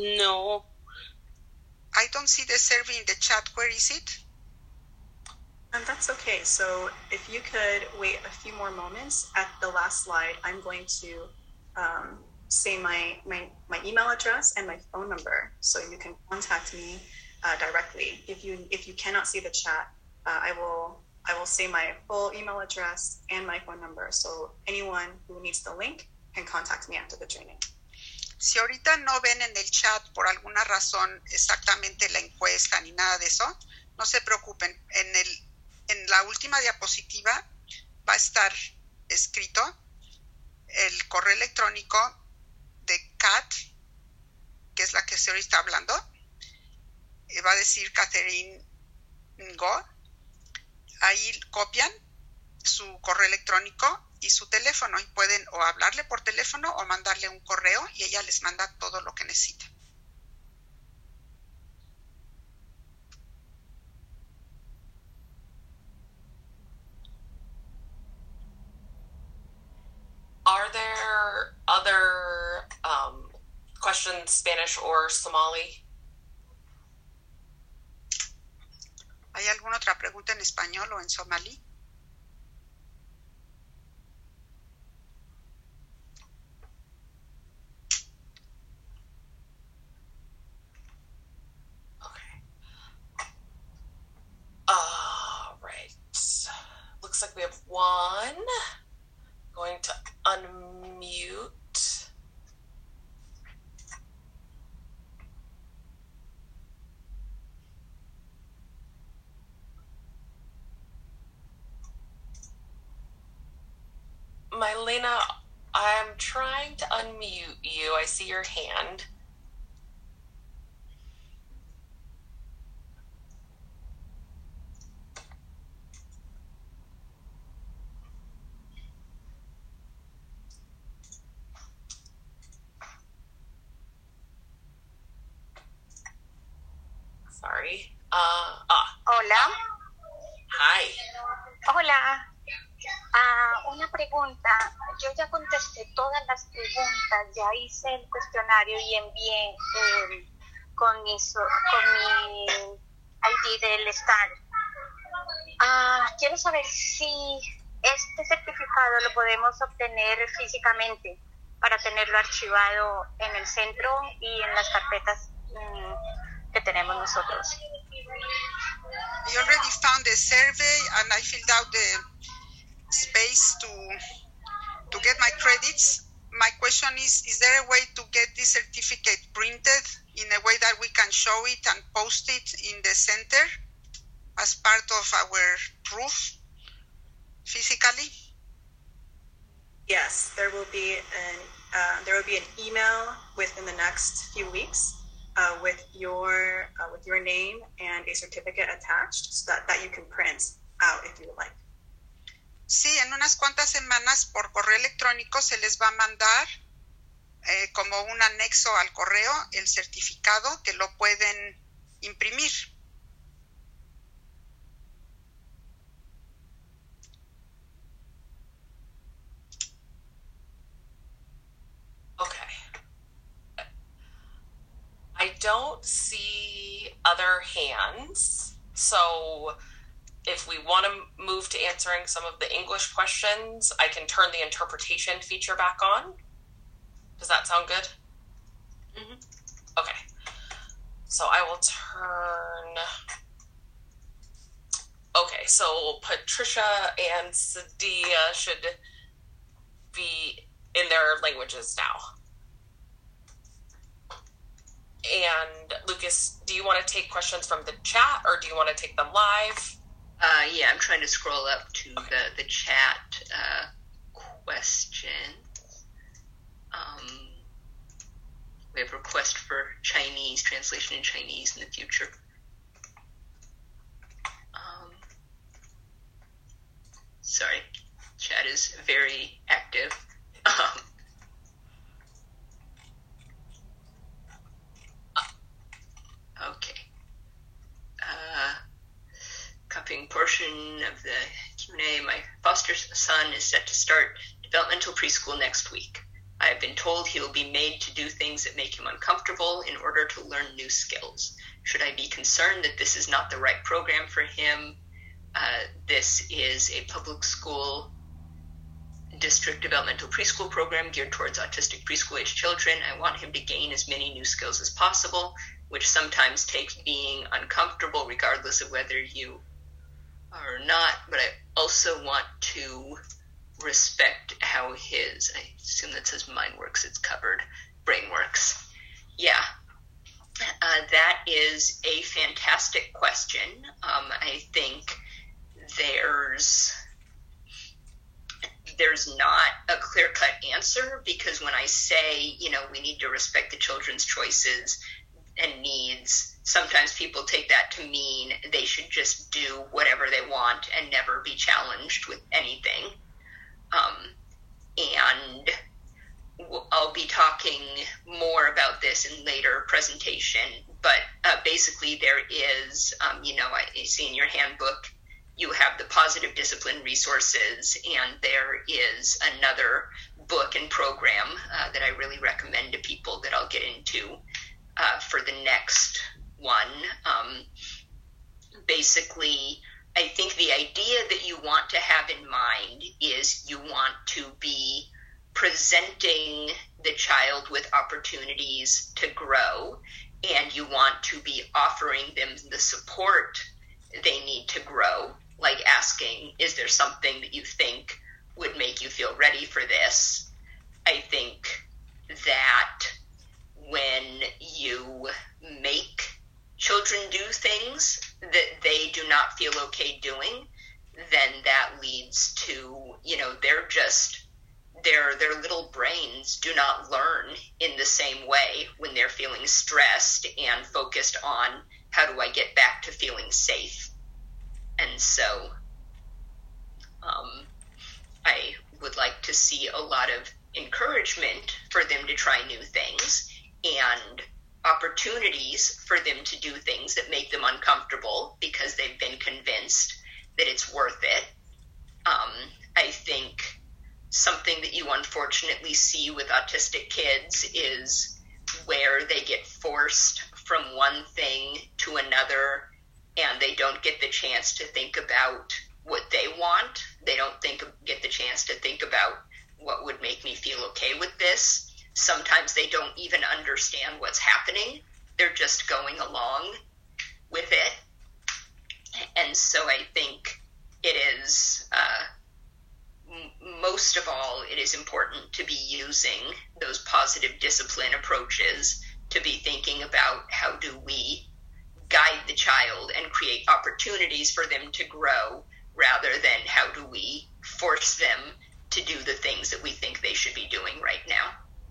Speaker 8: no.
Speaker 1: I don't see the survey in the chat. Where is it?
Speaker 10: Um, that's okay. So if you could wait a few more moments at the last slide, I'm going to um, say my, my, my email address and my phone number so you can contact me uh, directly. If you if you cannot see the chat, uh, I will I will say my full email address and my phone number. So anyone who needs the link can contact me after the training.
Speaker 1: Si ahorita no ven en el chat por alguna razón exactamente la encuesta ni nada de eso, no se preocupen. En el en la última diapositiva va a estar escrito el correo electrónico de Kat, que es la que estoy ahorita hablando. Va a decir Catherine Ngo. Ahí copian su correo electrónico y su teléfono y pueden o hablarle por teléfono o mandarle un correo y ella les manda todo lo que necesita.
Speaker 2: Are there other um, questions, Spanish or Somali?
Speaker 1: ¿Hay alguna otra pregunta en español o en somalí?
Speaker 2: All right. Looks like we have one. Going to unmute. Mylena, I'm trying to unmute you. I see your hand. Sorry. Uh, ah.
Speaker 12: Hola.
Speaker 2: Hi.
Speaker 12: Hola. Ah, una pregunta. Yo ya contesté todas las preguntas, ya hice el cuestionario y envié eh, con, mi, con mi I D del STAR. Ah, quiero saber si este certificado lo podemos obtener físicamente para tenerlo archivado en el centro y en las carpetas mmm, que tenemos nosotros.
Speaker 1: I already found the survey and I filled out the space to to get my credits. My question is, is there a way to get this certificate printed in a way that we can show it and post it in the center as part of our proof physically?
Speaker 10: Yes, there will be an uh, there will be an email within the next few weeks uh, with your uh, with your name and a certificate attached, so that, that you can print out if you would like.
Speaker 1: Sí, en unas cuantas semanas por correo electrónico se les va a mandar eh, como un anexo al correo el certificado que lo pueden imprimir.
Speaker 2: Okay. I don't see other hands, so if we want to move to answering some of the English questions, I can turn the interpretation feature back on. Does that sound good?
Speaker 3: Mm-hmm.
Speaker 2: Okay. So I will turn... Okay, so Patricia and Sadia should be in their languages now. And Lucas, do you want to take questions from the chat or do you want to take them live?
Speaker 3: Uh, yeah, I'm trying to scroll up to okay. the, the chat uh, question. Um, we have a request for Chinese, translation in Chinese in the future. Um, sorry, chat is very active. Um, okay. Uh, copying portion of the Q and A. My foster son is set to start developmental preschool next week. I have been told he will be made to do things that make him uncomfortable in order to learn new skills. Should I be concerned that this is not the right program for him? Uh, this is a public school district developmental preschool program geared towards autistic preschool age children. I want him to gain as many new skills as possible, which sometimes takes being uncomfortable regardless of whether you are or not, but I also want to respect how his, I assume that says mind works, it's covered, brain works. Yeah, uh, that is a fantastic question. Um, I think there's there's not a clear-cut answer, because when I say, you know, we need to respect the children's choices and needs, sometimes people take that to mean they should just do whatever they want and never be challenged with anything. Um, and I'll be talking more about this in later presentation, but uh, basically there is, um, you know, I, I see in your handbook, you have the positive discipline resources, and there is another book and program uh, that I really recommend to people that I'll get into uh, for the next one. Um, basically, I think the idea that you want to have in mind is you want to be presenting the child with opportunities to grow, and you want to be offering them the support they need to grow, like asking, is there something that you think would make you feel ready for this? I think that when you make children do things that they do not feel okay doing, then that leads to, you know, they're just, their their little brains do not learn in the same way when they're feeling stressed and focused on how do I get back to feeling safe. And so um, I would like to see a lot of encouragement for them to try new things and opportunities for them to do things that make them uncomfortable because they've been convinced that it's worth it. Um, I think something that you unfortunately see with autistic kids is where they get forced from one thing to another, and they don't get the chance to think about what they want. They don't think get the chance to think about what would make me feel okay with this. Sometimes they don't even understand what's happening. They're just going along with it. And so I think it is, uh, m- most of all, it is important to be using those positive discipline approaches, to be thinking about how do we guide the child and create opportunities for them to grow, rather than how do we force them to do the things that we think they should be doing right now.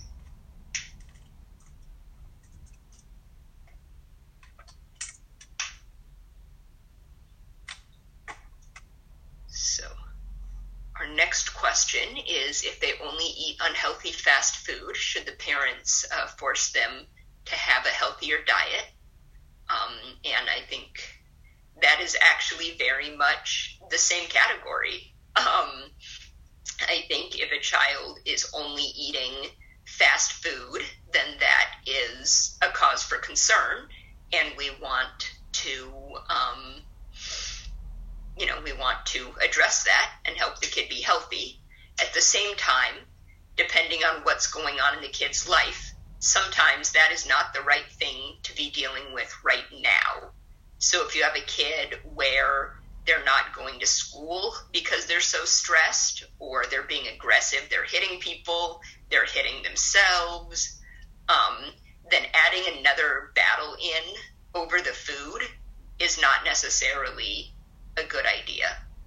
Speaker 3: So our next question is, if they only eat unhealthy fast food, should the parents uh, force them to have a healthier diet? Um, and I think that is actually very much the same category. Um, I think if a child is only eating fast food, then that is a cause for concern, and we want to, um, you know, we want to address that and help the kid be healthy. At the same time, depending on what's going on in the kid's life, sometimes that is not the right thing to be dealing with right now. So if you have a kid where they're not going to school because they're so stressed, or they're being aggressive, they're hitting people, they're hitting themselves, um, then adding another battle in over the food is not necessarily a good idea.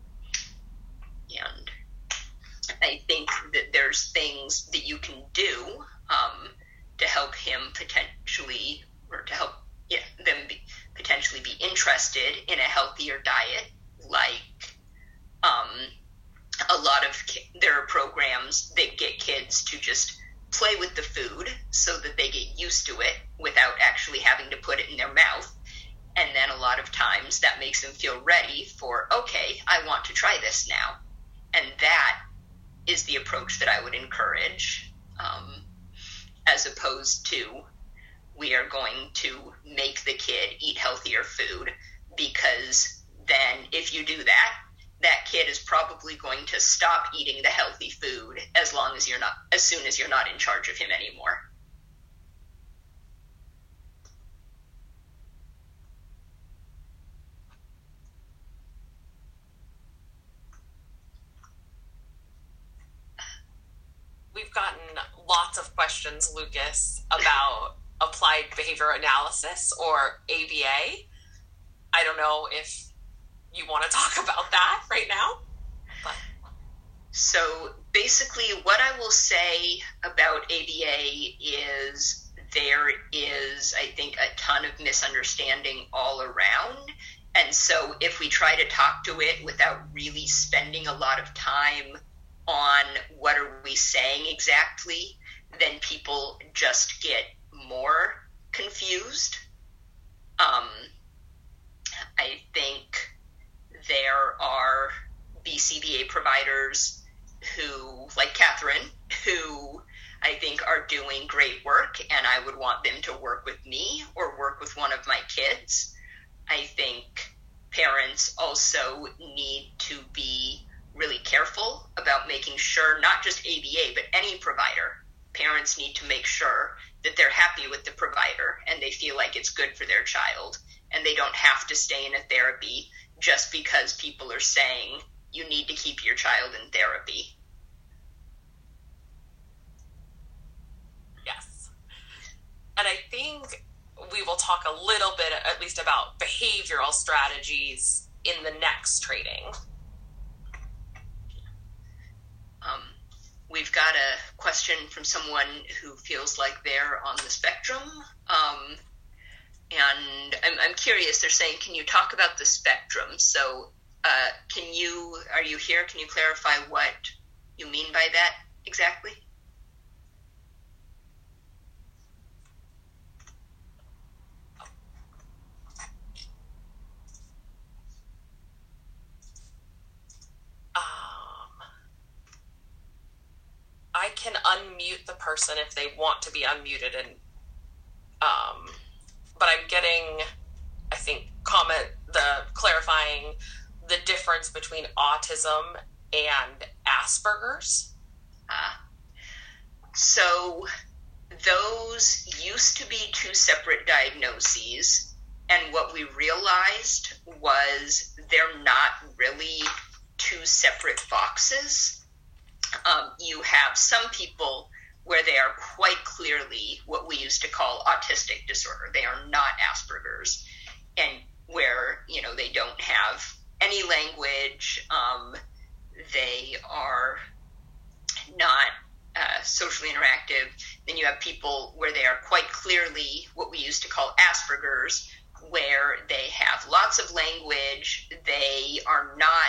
Speaker 3: And I think that there's things that you can do um, to help him potentially, or to help yeah, them be, potentially be interested in a healthier diet. Like um, a lot of ki- there are programs that get kids to just play with the food so that they get used to it without actually having to put it in their mouth. And then a lot of times that makes them feel ready for, okay, I want to try this now. And that is the approach that I would encourage, um, as opposed to we are going to make the kid eat healthier food, because then if if you do that, that kid is probably going to stop eating the healthy food as long as you're not, as soon as you're not in charge of him anymore.
Speaker 2: We've gotten lots of questions, Lucas, about applied behavior analysis, or A B A. I don't know if you want to talk about that right now. But.
Speaker 3: So basically what I will say about A B A is there is, I think, a ton of misunderstanding all around. And so if we try to talk to it without really spending a lot of time on what are we saying exactly, then people just get more confused. Um, I think there are B C B A providers who, like Catherine, who I think are doing great work, and I would want them to work with me or work with one of my kids. I think parents also need to be really careful about making sure, not just A B A, but any provider, parents need to make sure that they're happy with the provider and they feel like it's good for their child, and they don't have to stay in a therapy just because people are saying you need to keep your child in therapy.
Speaker 2: Yes. And I think we will talk a little bit, at least, about behavioral strategies in the next training.
Speaker 3: Um, we've got a question from someone who feels like they're on the spectrum. Um, and I'm, I'm curious, they're saying, can you talk about the spectrum? So uh, can you, are you here? Can you clarify what you mean by that exactly?
Speaker 2: I can unmute the person if they want to be unmuted, and um, but I'm getting, I think, comment the clarifying the difference between autism and Asperger's.
Speaker 3: Uh, so those used to be two separate diagnoses, and what we realized was they're not really two separate boxes. Um, you have some people where they are quite clearly what we used to call autistic disorder. They are not Asperger's, and where, you know, they don't have any language, um, they are not uh, socially interactive. Then you have people where they are quite clearly what we used to call Asperger's, where they have lots of language, they are not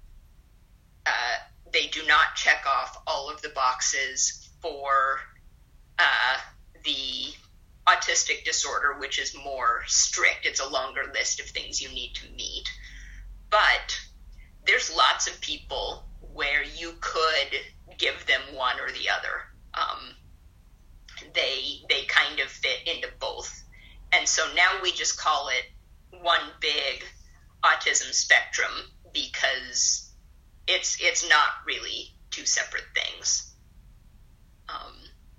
Speaker 3: uh, they do not check off all of the boxes for uh, the autistic disorder, which is more strict. It's a longer list of things you need to meet. But there's lots of people where you could give them one or the other. Um, they they kind of fit into both. And so now we just call it one big autism spectrum because it's it's not really two separate things. Um,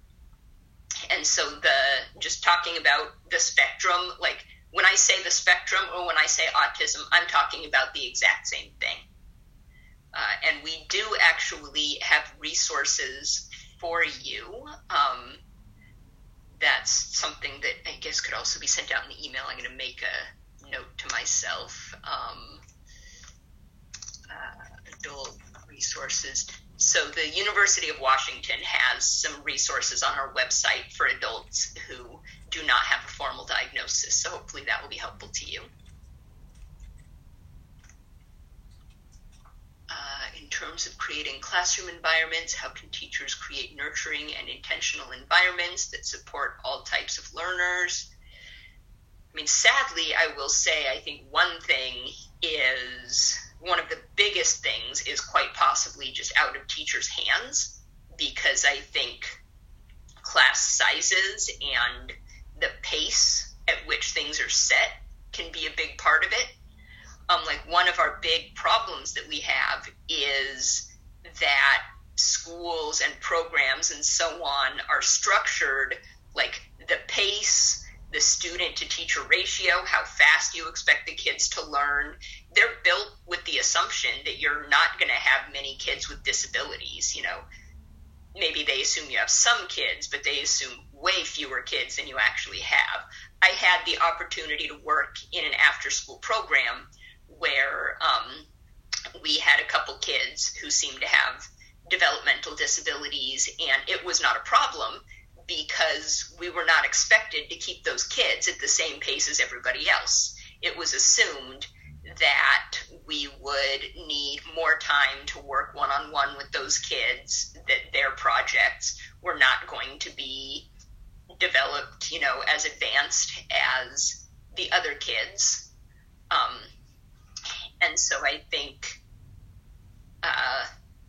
Speaker 3: and so the just talking about the spectrum, like when I say the spectrum or when I say autism, I'm talking about the exact same thing. Uh, and we do actually have resources for you. Um, that's something that I guess could also be sent out in the email. I'm going to make a note to myself. Um, uh, adult resources. So the University of Washington has some resources on our website for adults who do not have a formal diagnosis. So hopefully that will be helpful to you. Uh, in terms of creating classroom environments, how can teachers create nurturing and intentional environments that support all types of learners? I mean, sadly, I will say, I think one thing is, one of the biggest things is quite possibly just out of teachers' hands, because I think class sizes and the pace at which things are set can be a big part of it. um, like one of our big problems that we have is that schools and programs and so on are structured like the pace, the student to teacher ratio, how fast you expect the kids to learn. They're built with the assumption that you're not going to have many kids with disabilities. You know, maybe they assume you have some kids, but they assume way fewer kids than you actually have. I had the opportunity to work in an after-school program where um, we had a couple kids who seemed to have developmental disabilities, and it was not a problem because we were not expected to keep those kids at the same pace as everybody else. It was assumed that we would need more time to work one-on-one with those kids, that their projects were not going to be developed, you know, as advanced as the other kids. Um, and so I think uh,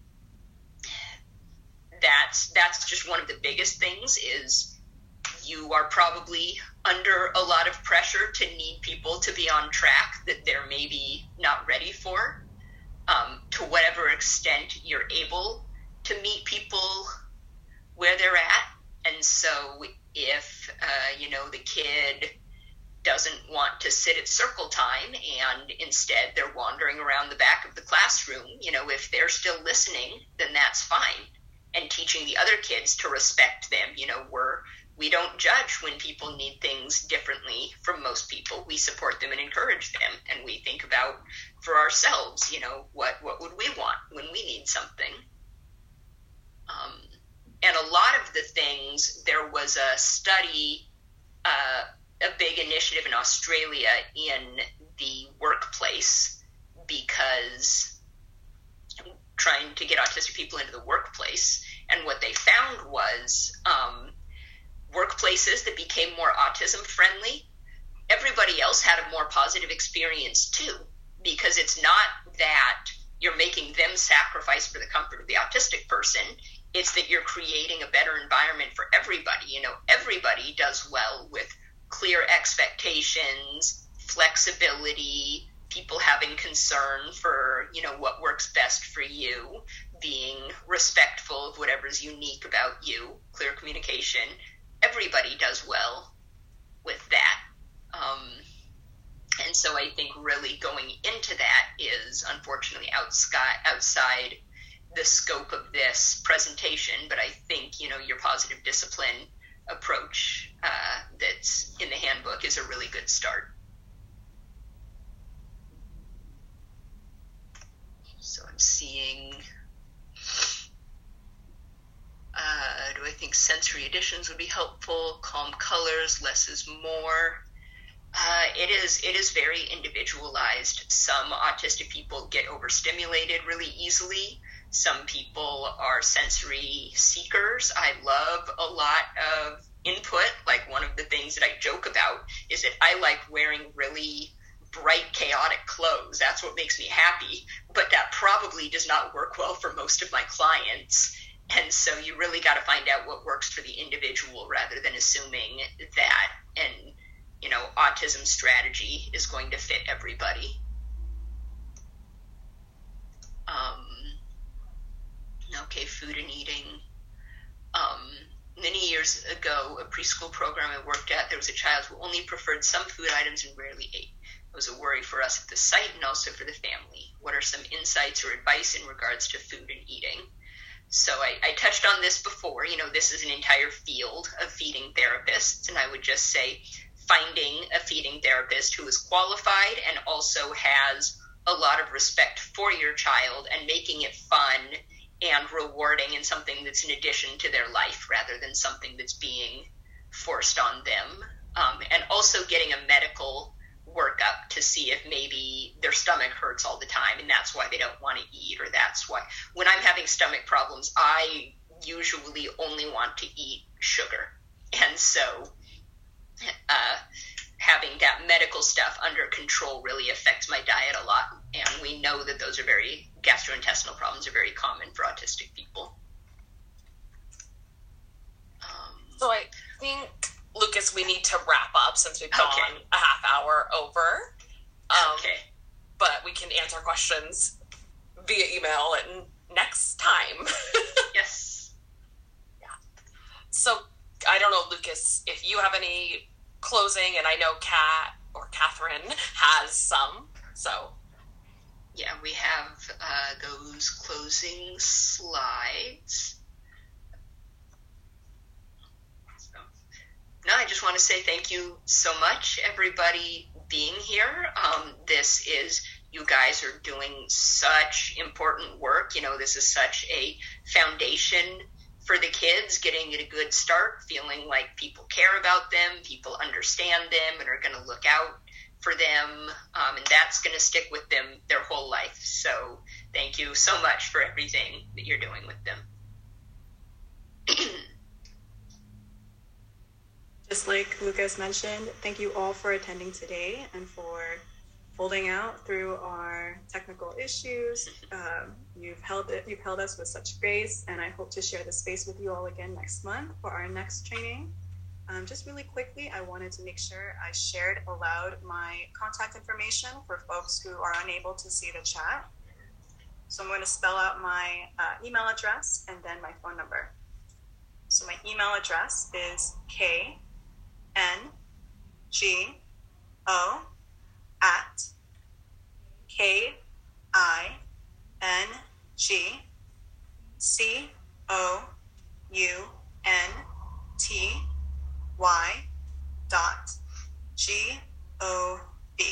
Speaker 3: that's, that's just one of the biggest things is you are probably under a lot of pressure to need people to be on track that they're maybe not ready for. Um, to whatever extent you're able to meet people where they're at. And so if, uh, you know, the kid doesn't want to sit at circle time and instead they're wandering around the back of the classroom, you know, if they're still listening, then that's fine. And teaching the other kids to respect them, you know, we're, we don't judge when people need things differently from most people. We support them and encourage them. And we think about for ourselves, you know, what, what would we want when we need something? Um, and a lot of the things, there was a study, uh, a big initiative in Australia in the workplace because trying to get autistic people into the workplace. And what they found was um, workplaces that became more autism friendly, everybody else had a more positive experience too, because it's not that you're making them sacrifice for the comfort of the autistic person. It's that you're creating a better environment for everybody. You know, everybody does well with clear expectations, flexibility, people having concern for, you know, what works best for you, being respectful of whatever's unique about you, clear communication. Everybody does well with that. Um, and so I think really going into that is unfortunately outside, outside the scope of this presentation, but I think, you know, your positive discipline approach uh, that's in the handbook is a really good start. So I'm seeing, uh, do I think sensory additions would be helpful? Calm colors, less is more. Uh, it is it is very individualized. Some autistic people get overstimulated really easily. Some people are sensory seekers. I love a lot of input. Like one of the things that I joke about is that I like wearing really bright, chaotic clothes. That's what makes me happy. But that probably does not work well for most of my clients. And so you really got to find out what works for the individual rather than assuming that an, you know, autism strategy is going to fit everybody. Um, okay, food and eating. Um, many years ago, a preschool program I worked at, there was a child who only preferred some food items and rarely ate. It was a worry for us at the site and also for the family. What are some insights or advice in regards to food and eating? So I, I touched on this before. You know, this is an entire field of feeding therapists, and I would just say finding a feeding therapist who is qualified and also has a lot of respect for your child and making it fun and rewarding and something that's in addition to their life rather than something that's being forced on them. Um, and also getting a medical workup to see if maybe their stomach hurts all the time and that's why they don't want to eat, or that's why. When I'm having stomach problems, I usually only want to eat sugar. And so uh, having that medical stuff under control really affects my diet a lot. And we know that those are very, gastrointestinal problems are very common for autistic people.
Speaker 2: Um, so I think, Lucas, we need to wrap up since we've gone okay. a half hour over. Um,
Speaker 3: okay.
Speaker 2: but we can answer questions via email and next time.
Speaker 3: Yes.
Speaker 2: Yeah. So I don't know, Lucas, if you have any closing, and I know Kat or Catherine has some, so.
Speaker 3: Yeah, we have uh, those closing slides. So, no, I just want to say thank you so much, everybody being here. Um, this is, you guys are doing such important work. You know, this is such a foundation for the kids, getting it a good start, feeling like people care about them, people understand them, and are going to look out for them, um, and that's going to stick with them their whole life. So thank you so much for everything that you're doing with them.
Speaker 10: Just like Lucas mentioned, thank you all for attending today and for holding out through our technical issues. Um, you've held it, you've held us with such grace, and I hope to share the space with you all again next month for our next training. Um, just really quickly, I wanted to make sure I shared aloud my contact information for folks who are unable to see the chat. So I'm going to spell out my uh, email address and then my phone number. So my email address is K N G O at K I N G C O U N T Y dot G O B.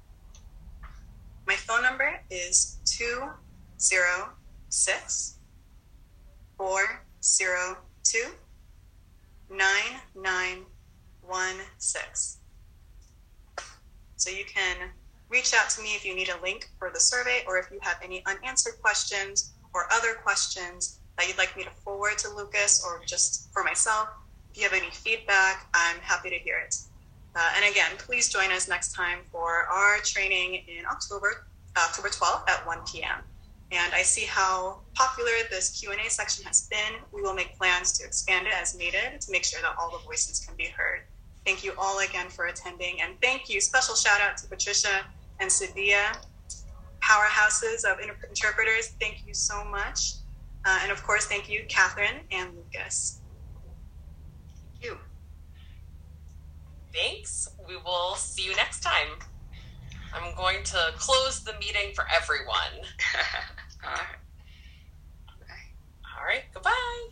Speaker 10: My phone number is two zero six, four zero two, nine nine one six. So you can reach out to me if you need a link for the survey, or if you have any unanswered questions or other questions that you'd like me to forward to Lucas or just for myself. If you have any feedback, I'm happy to hear it. Uh, and again, please join us next time for our training in October, October twelfth at one p.m. And I see how popular this Q and A section has been. We will make plans to expand it as needed to make sure that all the voices can be heard. Thank you all again for attending. And thank you, special shout out to Patricia and Sadia, powerhouses of inter- interpreters. Thank you so much. Uh, and of course, thank you, Catherine and Lucas.
Speaker 3: You.
Speaker 2: Thanks. We will see you next time. I'm going to close the meeting for everyone.
Speaker 3: All right.
Speaker 2: All right. Goodbye.